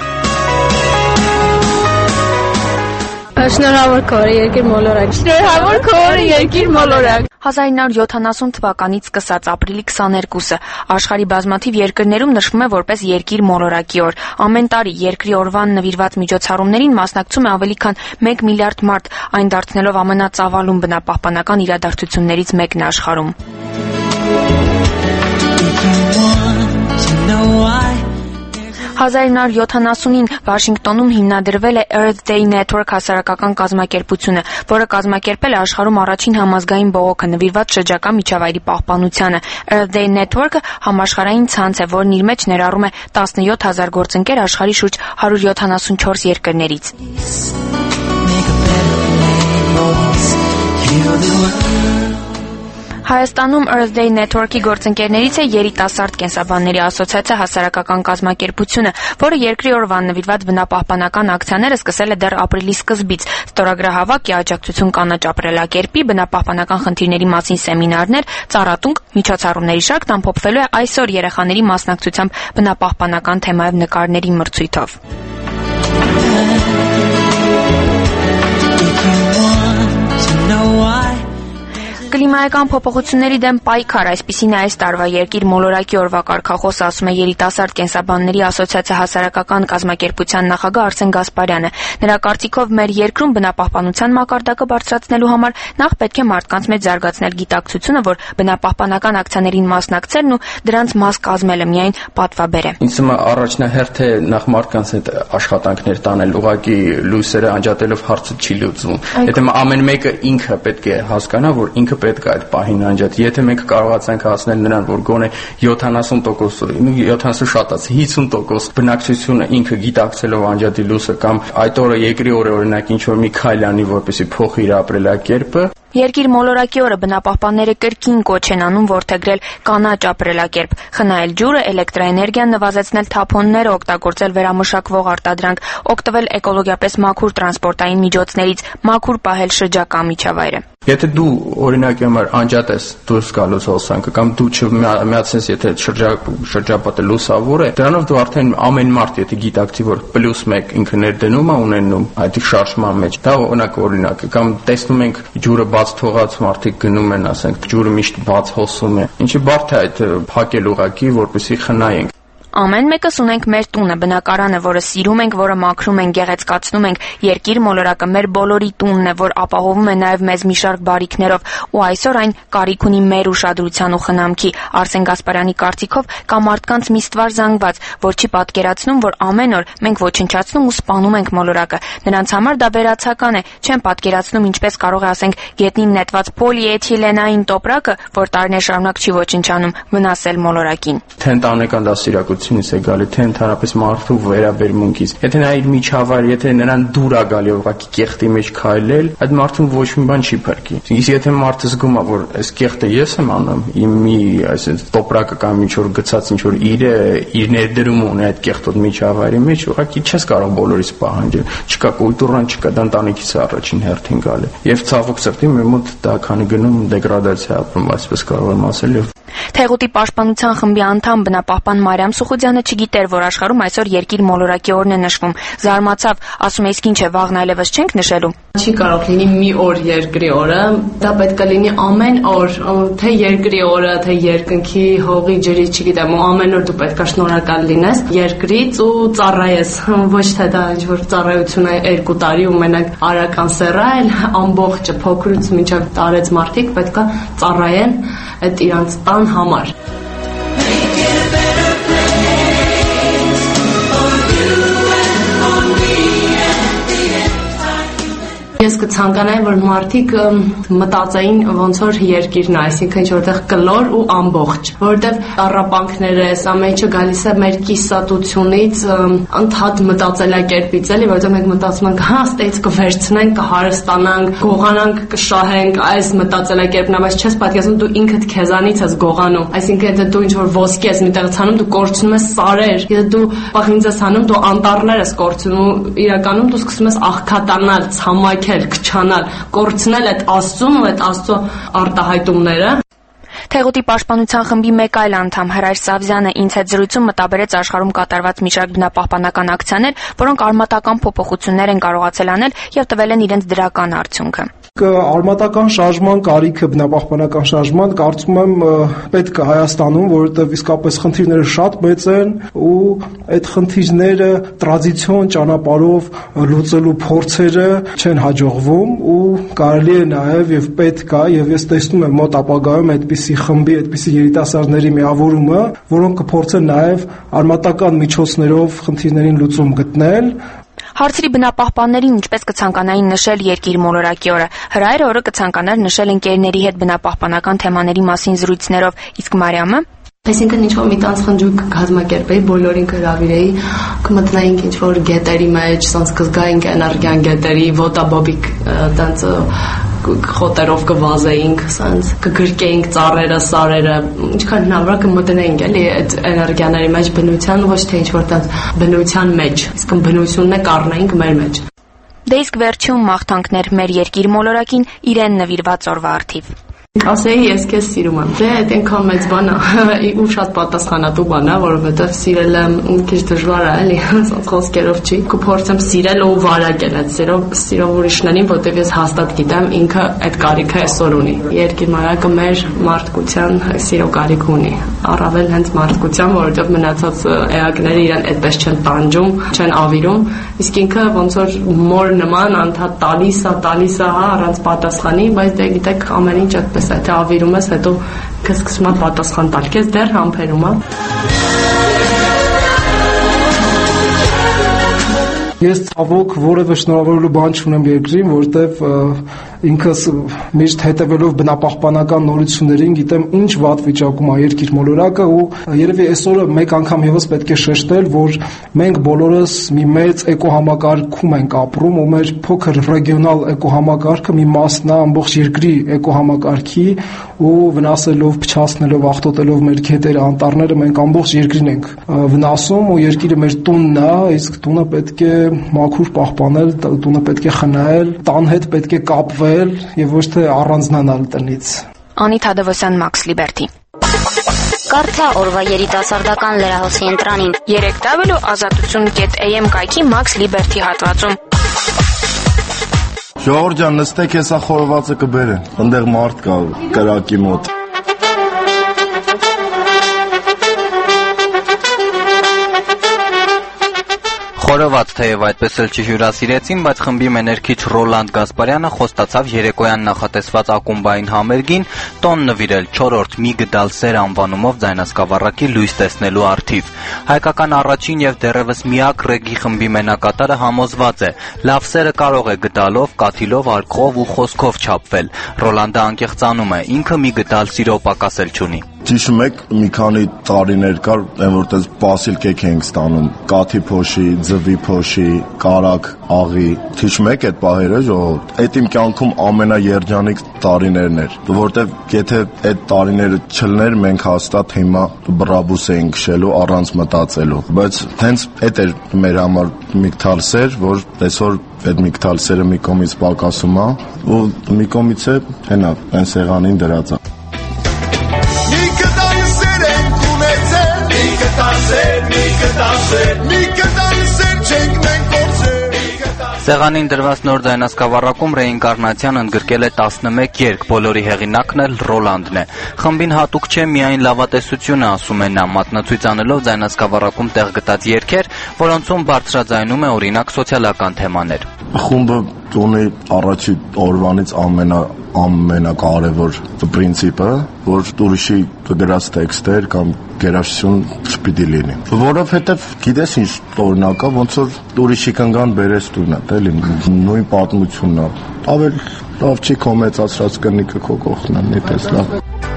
Շնորհավոր քորը երկիր մոլորակ։ Շնորհավոր քորը երկիր մոլորակ։ հազար ինը հարյուր յոթանասուն թվականից սկսած ապրիլի քսաներկուսը աշխարհի բազմաթիվ երկրներում նշվում է որպես երկիր մոլորակի օր։ Ամեն տարի երկրի օրվան նվիրված միջոցառումներին մասնակցում է ավելի քան մեկ միլիարդ մարդ, այն դարձնելով ամենածավալուն բնապահպանական իրադարձություններից մեկն է աշխարհում։ հազար ինը հարյուր յոթանասունին Վաշինգտոնում հիմնադրվել է Earth Day Network հասարակական կազմակերպությունը, որը կազմակերպել է աշխարհում առաջին համազգային բողոքը նվիրված շրջակա միջավայրի պահպանությանը։ Earth Day Network-ը համաշխարհային ցանց է, որն իր մեջ ներառում է տասնյոթ հազար գործընկեր աշխարհի շուրջ հարյուր յոթանասունչորս երկրներից։ Հայաստանում Earth Day Network-ի գործընկերներից է Երիտասարդ կենսաբանների ասոցիացիա հասարակական կազմակերպությունը, որը երկրի օրվան նվիրված բնապահպանական ակցիաները սկսել է դեռ ապրիլի սկզբից։ Ստորագրահավաք, աջակցություն կանաչ ապրելակերպի, բնապահպանական խնդիրների մասին սեմինարներ, ծառատունկ, միջոցառումների շարքն ամփոփվելու է այսօր երեխաների մասնակցությամբ բնապահպանական թեմայով նկարների մրցույթով։ Կլիմայական փոփոխությունների դեմ պայքար, այսպիսին է այս տարվա երկիր մոլորակի օրվա կարգախոսը, ասում է Երիտասարդ կենսաբանների ասոցիացիա հասարակական կազմակերպության նախագահ Արսեն Գասպարյանը։ Նրա կարծիքով մեր երկրում բնապահպանության մակարդակը բարձրացնելու համար նախ պետք է մարդկանց մեջ զարգացնել գիտակցությունը, որ բնապահպանական ակցիաներին մասնակցելն ու դրանց մաս կազմելը միայն պատվաբեր է։ Ինձ թվում է առաջնահերթ է նախ մարդկանց հետ աշխատանքներ տանել, ուղղակի լույսերը անջատելով հարցը չի լուծվում։ Եթե ամեն մեկը ինքը պետք է հասկանա, որ ինքը պետք է այդ պահին անջատ։ Եթե մենք կարողացանք հասնել նրան, որ գոնե յոթանասուն տոկոս, յոթանասուն շատացի հիսուն տոկոս բնակչությունը ինքը գիտակցելով անջատի լույսը կամ այդ օրը երկրի օրը օրինակ ինչ որ մի քայլ անի, որպեսզի փոխի իր ապրելակերպը։ Երկիր մոլորակի օրը բնապահպանները կրկին կոչ են անում որդեգրել կանաչ ապրելակերպ, խնայել ջուրը, էլեկտրաէներգիան, նվազեցնել թափոնները, օգտագործել վերամշակվող արտադրանք, օգտվել էկոլոգիապես մաքուր տրանսպորտային միջոցներից, մաքուր պահել շրջակա միջավայրը։ Եթե դու օրինակի համար անջատ ես դուրս գալուց հոսանքը կամ դու չմիացնես, եթե շրջապատը լուսավոր է, դրանով դու արդեն ամեն մարդ, եթե գիտակցի, որ պլյուս մեկ ինքը ներդնում է ունենում այդ շարժման մեջ, դա օրինակ օրինակ է, կամ տեսնում ենք ջուրը բաց թողած մարդիկ գնում են, ասենք ջուրը միշտ բաց հոսում է, ինչի բարդ է այդ փակել ուղակի, որպեսզի խնայենք։ Ամեն մեկս ունենք մեր տունը, բնակարանը, որը սիրում ենք, որը մաքրում ենք, գեղեցկացնում ենք, երկիր մոլորակը մեր բոլորի տունն է, որ ապահովում է նաև մեզ մի շարք բարիքներով, ու այսօր այն կարիք ունի մեր ուշադրության ու խնամքի։ Արսեն Գասպարյանի կարծիքով կա մարդկանց մի ստվար զանգված, որ չի պատկերացնում, որ ամեն օր մենք ոչնչացնում ու սպանում ենք մոլորակը։ Նրանց համար դա վերացական է, չեն պատկերացնում ինչպես կարող է, ասենք, գետնին նետված պոլիէթիլենային տոպրակը, որ տարիներ շարունակ չի ոչնչանում, վնասել մոլորակին։ Թե ընտանեկան դաստիարակությունից է գալի, թե ընդհանրապես մարդու վերաբերմունքից։ Եթե նա իր միջավայր, եթե նրան դուր է գալի ուղղակի կեղտի մեջ քայլել, այդ մարդուն ոչ մի բան չի փրկի։ Իսկ եթե մարդը զգում է, որ այս կեղտը ես եմ անում, իմ մի այսպես տոպրակը կամ ինչ որ գցած ինչ որ իր իր ներդրումը ունի այդ կեղտոտ միջավայրի մեջ, ուղղակի չես կարող բոլորից պահանջել։ Չկա կուլտուրան, չկա դա ընտանիքից առաջին հերթին գալի։ Եվ ցավոք սրտի մեր մոտ դա քանի գնում դեգրադացիա ապրում, այսպես կարող եմ ասել։ Եվ Թեղուտի պաշտպանության խմբի անդամ բնապահպան Մարիամ Սուխուդյանը չգիտեր, որ աշխարհում այսօր երկիր մոլորակի օրն է նշվում։ Զարմացավ, ասում է, իսկ ինչ է, վաղն այլևս չենք նշելու։ Չի կարող լինի մի օր երկրի օրը, դա պետք է լինի ամեն օր, թե երկրի օրը, թե երկնքի, հողի, ջրի, չգիտեմ, ու ամեն օր դու պետք է շնորհակալ լինես երկրից ու ծառայես, ոչ թե դա ինչ որ ծառայություն է երկու տարի ու մենակ արական սեռա, այլ ամբողջը փոքրուց մինչև տարեց մարդիկ պետք է ծառայեն այդ իրանց տան համար։ Ես կցանկանայի, որ մարդիկ մտածեին ոնց որ երկիրն է, այսինքն ինչ որտեղ կլոր ու ամբողջ, որովհետև տառապանքները, ամեն ինչը գալիս է մեր կիսատությունից, ընդհատ մտածելակերպից, էլի, որովհետև մենք մտածում ենք, հա, ստեից կվերցնենք, կհարստանանք, գողանանք, կշահենք, այս մտածելակերպն է, բայց չես պատկերացնում դու ինքդ քեզանից ես գողանում, այսինքն եթե դու ինչ որ ոսկի ես մի տեղից հանում, դու կորցնում ես սարեր, եթե դու պահինձ ես հանում, դու անտառներ ես կորցնում, իրականում դու սկսում ես աղքատանալ, ցամաքել, քչանալ, կորցնել այդ Աստծուն ու այդ Աստծո արտահայտումները։ Թեղուտի պաշտպանության խմբի մեկ այլ անդամ Հրայր Սավզյանը ինձ հետ զրույցում մտաբերեց աշխարհում կատարված մի շարք բնապահպանական ակցիաներ, որոնք արմատական փոփոխություններ են կարողացել անել եւ տվել են իրենց դրական արդյունքը։ Արմատական շարժման կարիքը, բնապահպանական շարժման, կարծում եմ պետք է Հայաստանում, որովհետև իսկապես խնդիրները շատ մեծ են ու այդ խնդիրները տրադիցիոն ճանապարհով լուծելու փորձերը չեն հաջողվում ու կարելի է նաև եւ պետք է եւ ես տեսնում եմ մոտ ապագայում այդպիսի խմբի, այդպիսի երիտասարդների միավորումը, որոնք կփորձեն նաև արմատական միջոցներով խնդիրներին լուծում գտնել։ Հարցրի բնապահպաններին ինչպես կցանկանային նշել երկիր մոլորակի օրը։ Հրայրը օրը կցանկանար նշել ընկերների հետ բնապահպանական թեմաների մասին զրույցներով, իսկ Մարիամը Այսինքն ինչ-որ մի տանցխնջույք կհազմակերպեի, բոլորին կհրավիրեի, կմտնեինք ինչ-որ գետերի մեջ, սանց կզգայինք էներգիան գետերի, ոտաբոբիկ տենց խոտերով կվազեինք, սանց կգրկեինք ծառերը, սարերը, ինչքան հնարավոր կմտնեինք էլի այդ էներգիաների մեջ բնության, ոչ թե ինչ-որ տենց բնության մեջ, իսկ բնությունն է կառնեինք մեր մեջ։ Դե իսկ վերջում մաղթանքներ մեր երկիր մոլորակին իրեն նվիրված օրվա առթիվ։ Ասեի ես քեզ սիրում եմ։ Դե այդ այնքան մեծ բան է, ու շատ պատասխանատու բան է, որովհետև սիրելը քիչ դժվար է, էլի, խոսքերով չի։ Կփորձեմ սիրել ու վարակել այդ սիրով, սիրով ուրիշներին, որովհետև ես հաստատ գիտեմ ինքը այդ կարիքը այսօր ունի։ Երկիր մայրակը մեր մարդկության սիրո կարիք ունի։ Առավել հենց մարդկության, որովհետև մնացած էակները իրեն այդպես չեն տանջում, չեն ավիրում, իսկ ինքը ոնց որ մոր նման անդադ տալիս է, տալիս է, հա, առանց պատասխանի, բայց դե գիտեք ամեն ինչ այդպես է, թե ավիրում ես, հետո քեզ սկսում է պատասխան տալ, քեզ դեռ համբերում է։ Ես ցավոք որևէ շնորհավորելու բան չունեմ երկրին, որովհետև ինքս միշտ հետևելով բնապահպանական նորություններին գիտեմ ինչ վատ վիճակում է երկիր մոլորակը ու երևի այսօրը մեկ անգամ եւս պետք է շեշտել, որ մենք բոլորս մի մեծ էկոհամակարգում ենք ապրում ու մեր փոքր ռեգիոնալ էկոհամակարգը մի մասն է ամբողջ երկրի էկոհամակարգի ու վնասելով, փչացնելով, աղտոտելով մեր գետերը, անտառները մենք ամբողջ երկրին ենք վնասում ու երկիրը մեր տունն է, իսկ տունը պետք է մաքուր պահպանել, տունը պետք է խնայել, տան հետ պետք է կապվել շահել եւ ոչ թե առանձնանալ տնից։ Անի Թադևոսյան, Max Liberty։ Կարդա օրվա երիտասարդական լրահոսի ընտրանին երեք w ազատություն կետ a m կայքի Max Liberty հատվածում։ Ժողովուրդ ջան, նստեք, հեսա խորովածը կբերեն։ Այնտեղ մարդ կա կրակի մոտ։ Խորոված թեև այդպես էլ չհյուրասիրեցին, բայց խմբի մեներքիչ Ռոլանդ Գասպարյանը խոստացավ երեկոյան նախատեսված ակումբային համերգին տոն նվիրել չորրորդ մի գդալ սեր անվանումով ձայնասկավառակի լույս տեսնելու առթիվ։ Հայկական առաջին եւ դեռևս միակ ռեգի խմբի մենակատարը համոզված է, լավ սերը կարող է գդալով, կաթիլով, ալկոհով ու խոսքով չափվել։ Ռոլանդը անկեղծանում է, ինքը մի գդալ սիրո պակաս էլ չունի։ Հիշում եք, մի քանի տարիներ կար, այն որտեղ պասիլ կեկ էինք ստանում, կաթի փոշի, ձվի փոշի, կարակ, աղի։ Հիշում եք այդ պահերը, ժողովուրդ։ Այդ իմ կյանքում ամենաերջանիկ տարիներն էր, որտեղ եթե այդ տարիները չլներ, մենք հաստատ հիմա բրաբուս էինք քշելու առանց մտածելու։ Բայց հենց այդ էր մեր համար մի քթալ սեր, որ այսօր այդ մի քթալ սերը մի կողմից պակասում է, ու մի կողմից է հենա այն սեղանին դրած է։ Սեղանին դրված նոր ձայնասկավառակում ռեինկարնացիան ընդգրկել է տասնմեկ երգ, բոլորի հեղինակն էլ Ռոլանդն է։ Խմբին հատուկ չէ միայն լավատեսությունը, ասում է նա, մատնացույց անելով ձայնասկավառակում տեղ գտած երգեր, որոնցում բարձրաձայնում է օրինակ սոցիալական թեմաներ։ Խումբը ունի առաջի օրվանից ամենա ամենակարևոր պրինցիպը, որ ուրիշի գրած տեքստեր կամ գերաշություն չպիտի լինի։ Որովհետև գիտես ինչ օրինակա, ոնց որ ուրիշի կնգան բերես տունը, էլի նույն պատմությունն է։ Ավել լավ չի քո մեծացրած կնիկը քո կողքն է, նետես լավ։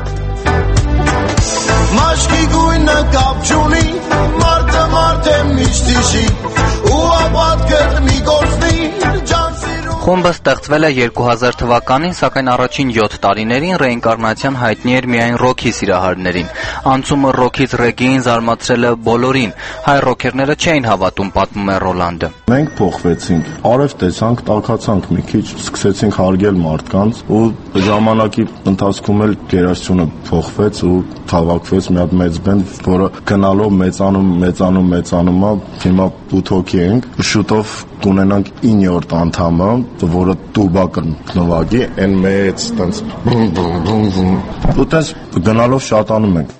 Մաշկի գույնը կապ չունի, մարդը մարդ է միշտ իշի, ու ապատքը մի գործնի, Խումբը ստեղծվել է երկու հազար թվականին, սակայն առաջին յոթ տարիներին ռեինկարնացիան հայտնի էր միայն ռոքի սիրահարներին։ Անցումը ռոքից ռեգեին զարմացրել է բոլորին։ Հայ ռոքերները չէին հավատում, պատմում է Ռոլանդը։ Մենք փոխվեցինք, արև տեսանք, տաքացանք մի քիչ, սկսեցինք հարգել մարդկանց ու ժամանակի ընթացքում էլ գերաշությունը փոխվեց ու թավակվեց մի հատ մեծ բենդ, որը գնալով մեծանում, մեծանում, մեծանում է, հիմա ութ հոգի ենք, շուտով կունենանք իններորդ անդամը, որը տուբա կնվագի, այն մեծ տենց բում բում բում բում։ Ու տենց գնալով շատանում ենք։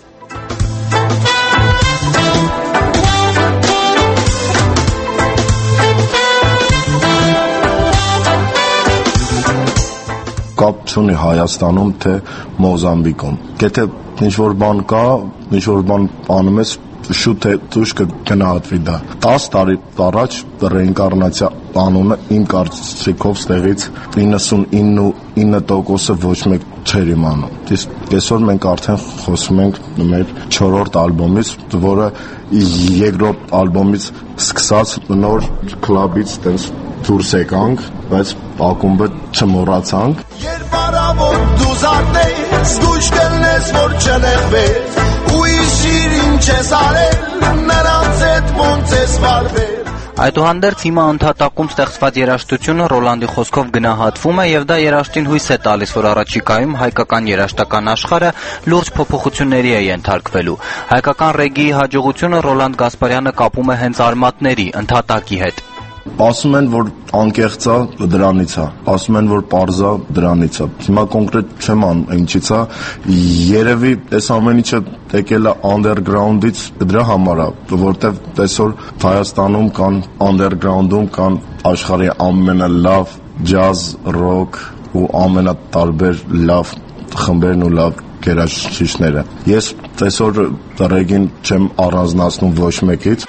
Կապ չունի Հայաստանում, թե Մոզամբիկում։ Եթե ինչ-որ բան կա, ինչ-որ բան անում ես, շուտ է դուշ կգնահատվի դա։ տասը տարի առաջ ռեինկարնացիա անունը իմ կարծիքով ստեղից իննսունինը տոկոսը ոչ մեկ չէր իմանում։ Իսկ այսօր մենք արդեն խոսում ենք մեր չորրորդ ալբոմից, որը երկրորդ ալբոմից սկսած նոր քլաբից տենց դուրս եկանք, բայց ակումբը չմոռացանք։ Երբ արավոր դու զարնես, զգույշ կլնես, որ չնեղվես, ու իշիր ինչ ես արել, նրանց հետ ոնց ես վարվել։ Այդուհանդերձ հիմա ընդհատակում ստեղծված երաժշտությունը Ռոլանդի խոսքով գնահատվում է եւ դա երաժշտին հույս է տալիս, որ առաջիկայում հայկական երաժշտական աշխարհը լուրջ փոփոխությունների է ենթարկվելու։ Հայկական ռեգեի հաջողությունը Ռոլանդ Գասպարյանը կապում է հենց արմատների, ընդհատակի հետ։ Ասում են, որ անկեղծա դրանից է, ասում են, որ պարզա դրանից է։ Հիմա կոնկրետ չեմ անում ինչից է, երևի այս ամեն ինչը եկել է underground-ից դրա համար է, որտեվ այսօր Հայաստանում կան underground-ում կան աշխարհի ամենալավ ջազ, ռոք ու ամենատարբեր լավ խմբերն ու լավ երաժիշտները։ Ես այսօր ռեգին չեմ առանձնացնում ոչ մեկից։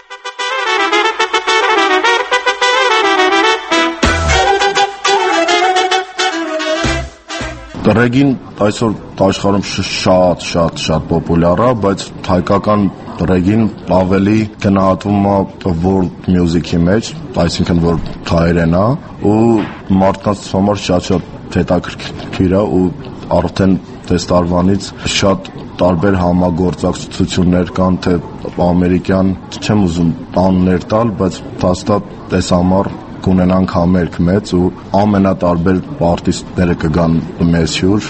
Ռեգին այսօր աշխարհում շատ շատ շատ պոպուլյար է, բայց հայկական ռեգին ավելի գնահատվում է world music-ի մեջ, այսինքն որ հայերեն է, ու մարդկանց համար շատ-շատ հետաքրքիր է ու արդեն այս տարվանից շատ տարբեր համագործակցություններ կան, թե ամերիկյան, չեմ ուզում անուններ տալ, բայց հաստատ այս համար կունենանք համերգ մեծ ու ամենատարբեր արտիստները կգան մեզ հյուր։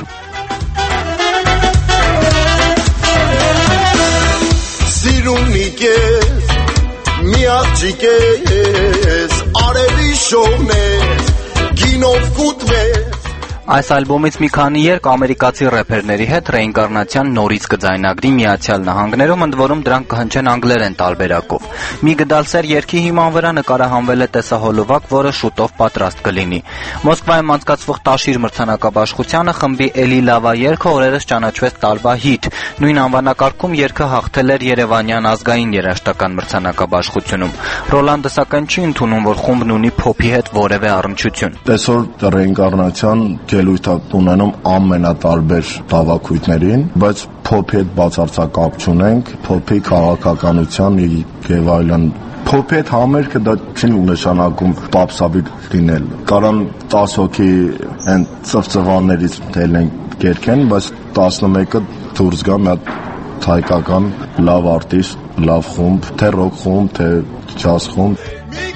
Սիրունիկ ես, մի աղջիկ ես, արևի շողն ես, գինով կուտվես։ Այս ալբոմից մի քանի երգ ամերիկացի рэփերների հետ ռեինկարնացիան նորից կձայնագրի Միացյալ Նահանգներում, ընդ որում դրանք կհնչեն անգլերեն տարբերակով։ Մի գդալ սեր երգի հիման վրա նկարահանվել է տեսահոլովակ, որը շուտով պատրաստ կլինի։ Մոսկվայում անցկացվող Տաշիր մրցանակաբաշխությանը խմբի Էլի Լավա երգը օրերս ճանաչվեց տարվա հիթ։ Նույն անվանակարգում երգը հաղթել էր Երևանյան ազգային երաժշտական մրցանակաբաշխությունում։ Ռոլանդը սակայն չի ընդունում, որ խումբն ունի փոփի հետ որևէ առնչություն։ Տեսօր ռեինկարնացիան ելույթ ունենում ամենատարբեր տավակույտներին, բայց փոփի հետ բացարձակ կապ չունենք, փոփի քաղաքականության եւ այլն։ Փոփի հետ համերգը դա չի նշանակում պապսաբիկ լինել։ Կարան տասը հոգի այն ծվծվաններից դելեն կերքեն, բայց տասնմեկը դուրս գա մի հատ հայկական լավ արտիստ, լավ խումբ, թե ռոք խումբ, թե ջազ խումբ։ Մի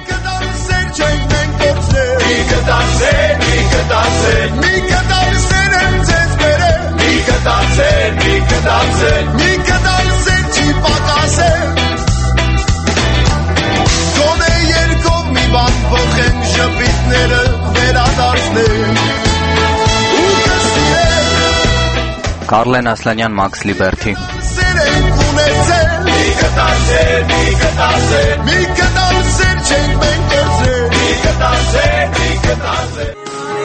կտասեր, մի կտասեր, մի կտասեր եմ ձեզ բերել, մի կտասեր, մի կտասեր, մի կտասեր չի պակասել։ Գոնե երկով մի բան փոխեն շպիտները վերադարձնեն ու կսիրեն։ Կարլեն Ասլանյան, Մաքս Լիբերթի։ Սերենք ունեցել, մի կտասեր, մի կտասեր, մի կտասեր չենք մենք կրծել, մի կտասեր, մի կտասեր։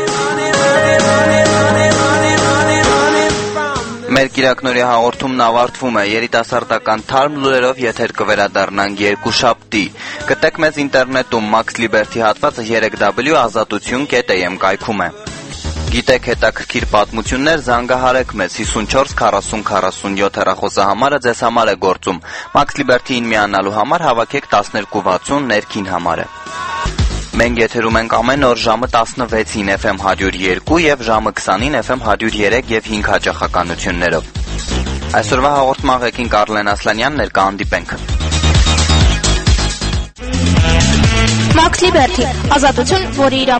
Մեր կիրակնորի հաղորդումն ավարտվում է, երիտասարդական թարմ լուրերով եթեր կվերադառնանք երկուշաբթի։ Գտեք մեզ ինտերնետում, Մաքս Լիբերթի հատվածը երեք w ազատություն կետ a m կայքում է։ Գիտեք հետաքրքիր պատմություններ, զանգահարեք մեզ հիսունչորս քառասուն քառասունյոթ հեռախոսահամարը ձեզ համար է գործում։ Մաքս Լիբերթիին միանալու համար հավաքեք տասներկու վաթսուն ներքին համարը։ Մենք եթերում ենք ամեն օր ժամը տասնվեցին F M հարյուր երկու եւ ժամը քսանին F M հարյուր երեք եւ հինգ հաճախականություններով։ Այսօրվա հաղորդման ղեկին Կարլեն Ասլանյանն էր, կհանդիպենք։ Մաքս Լիբերթի, ազատություն, որի իր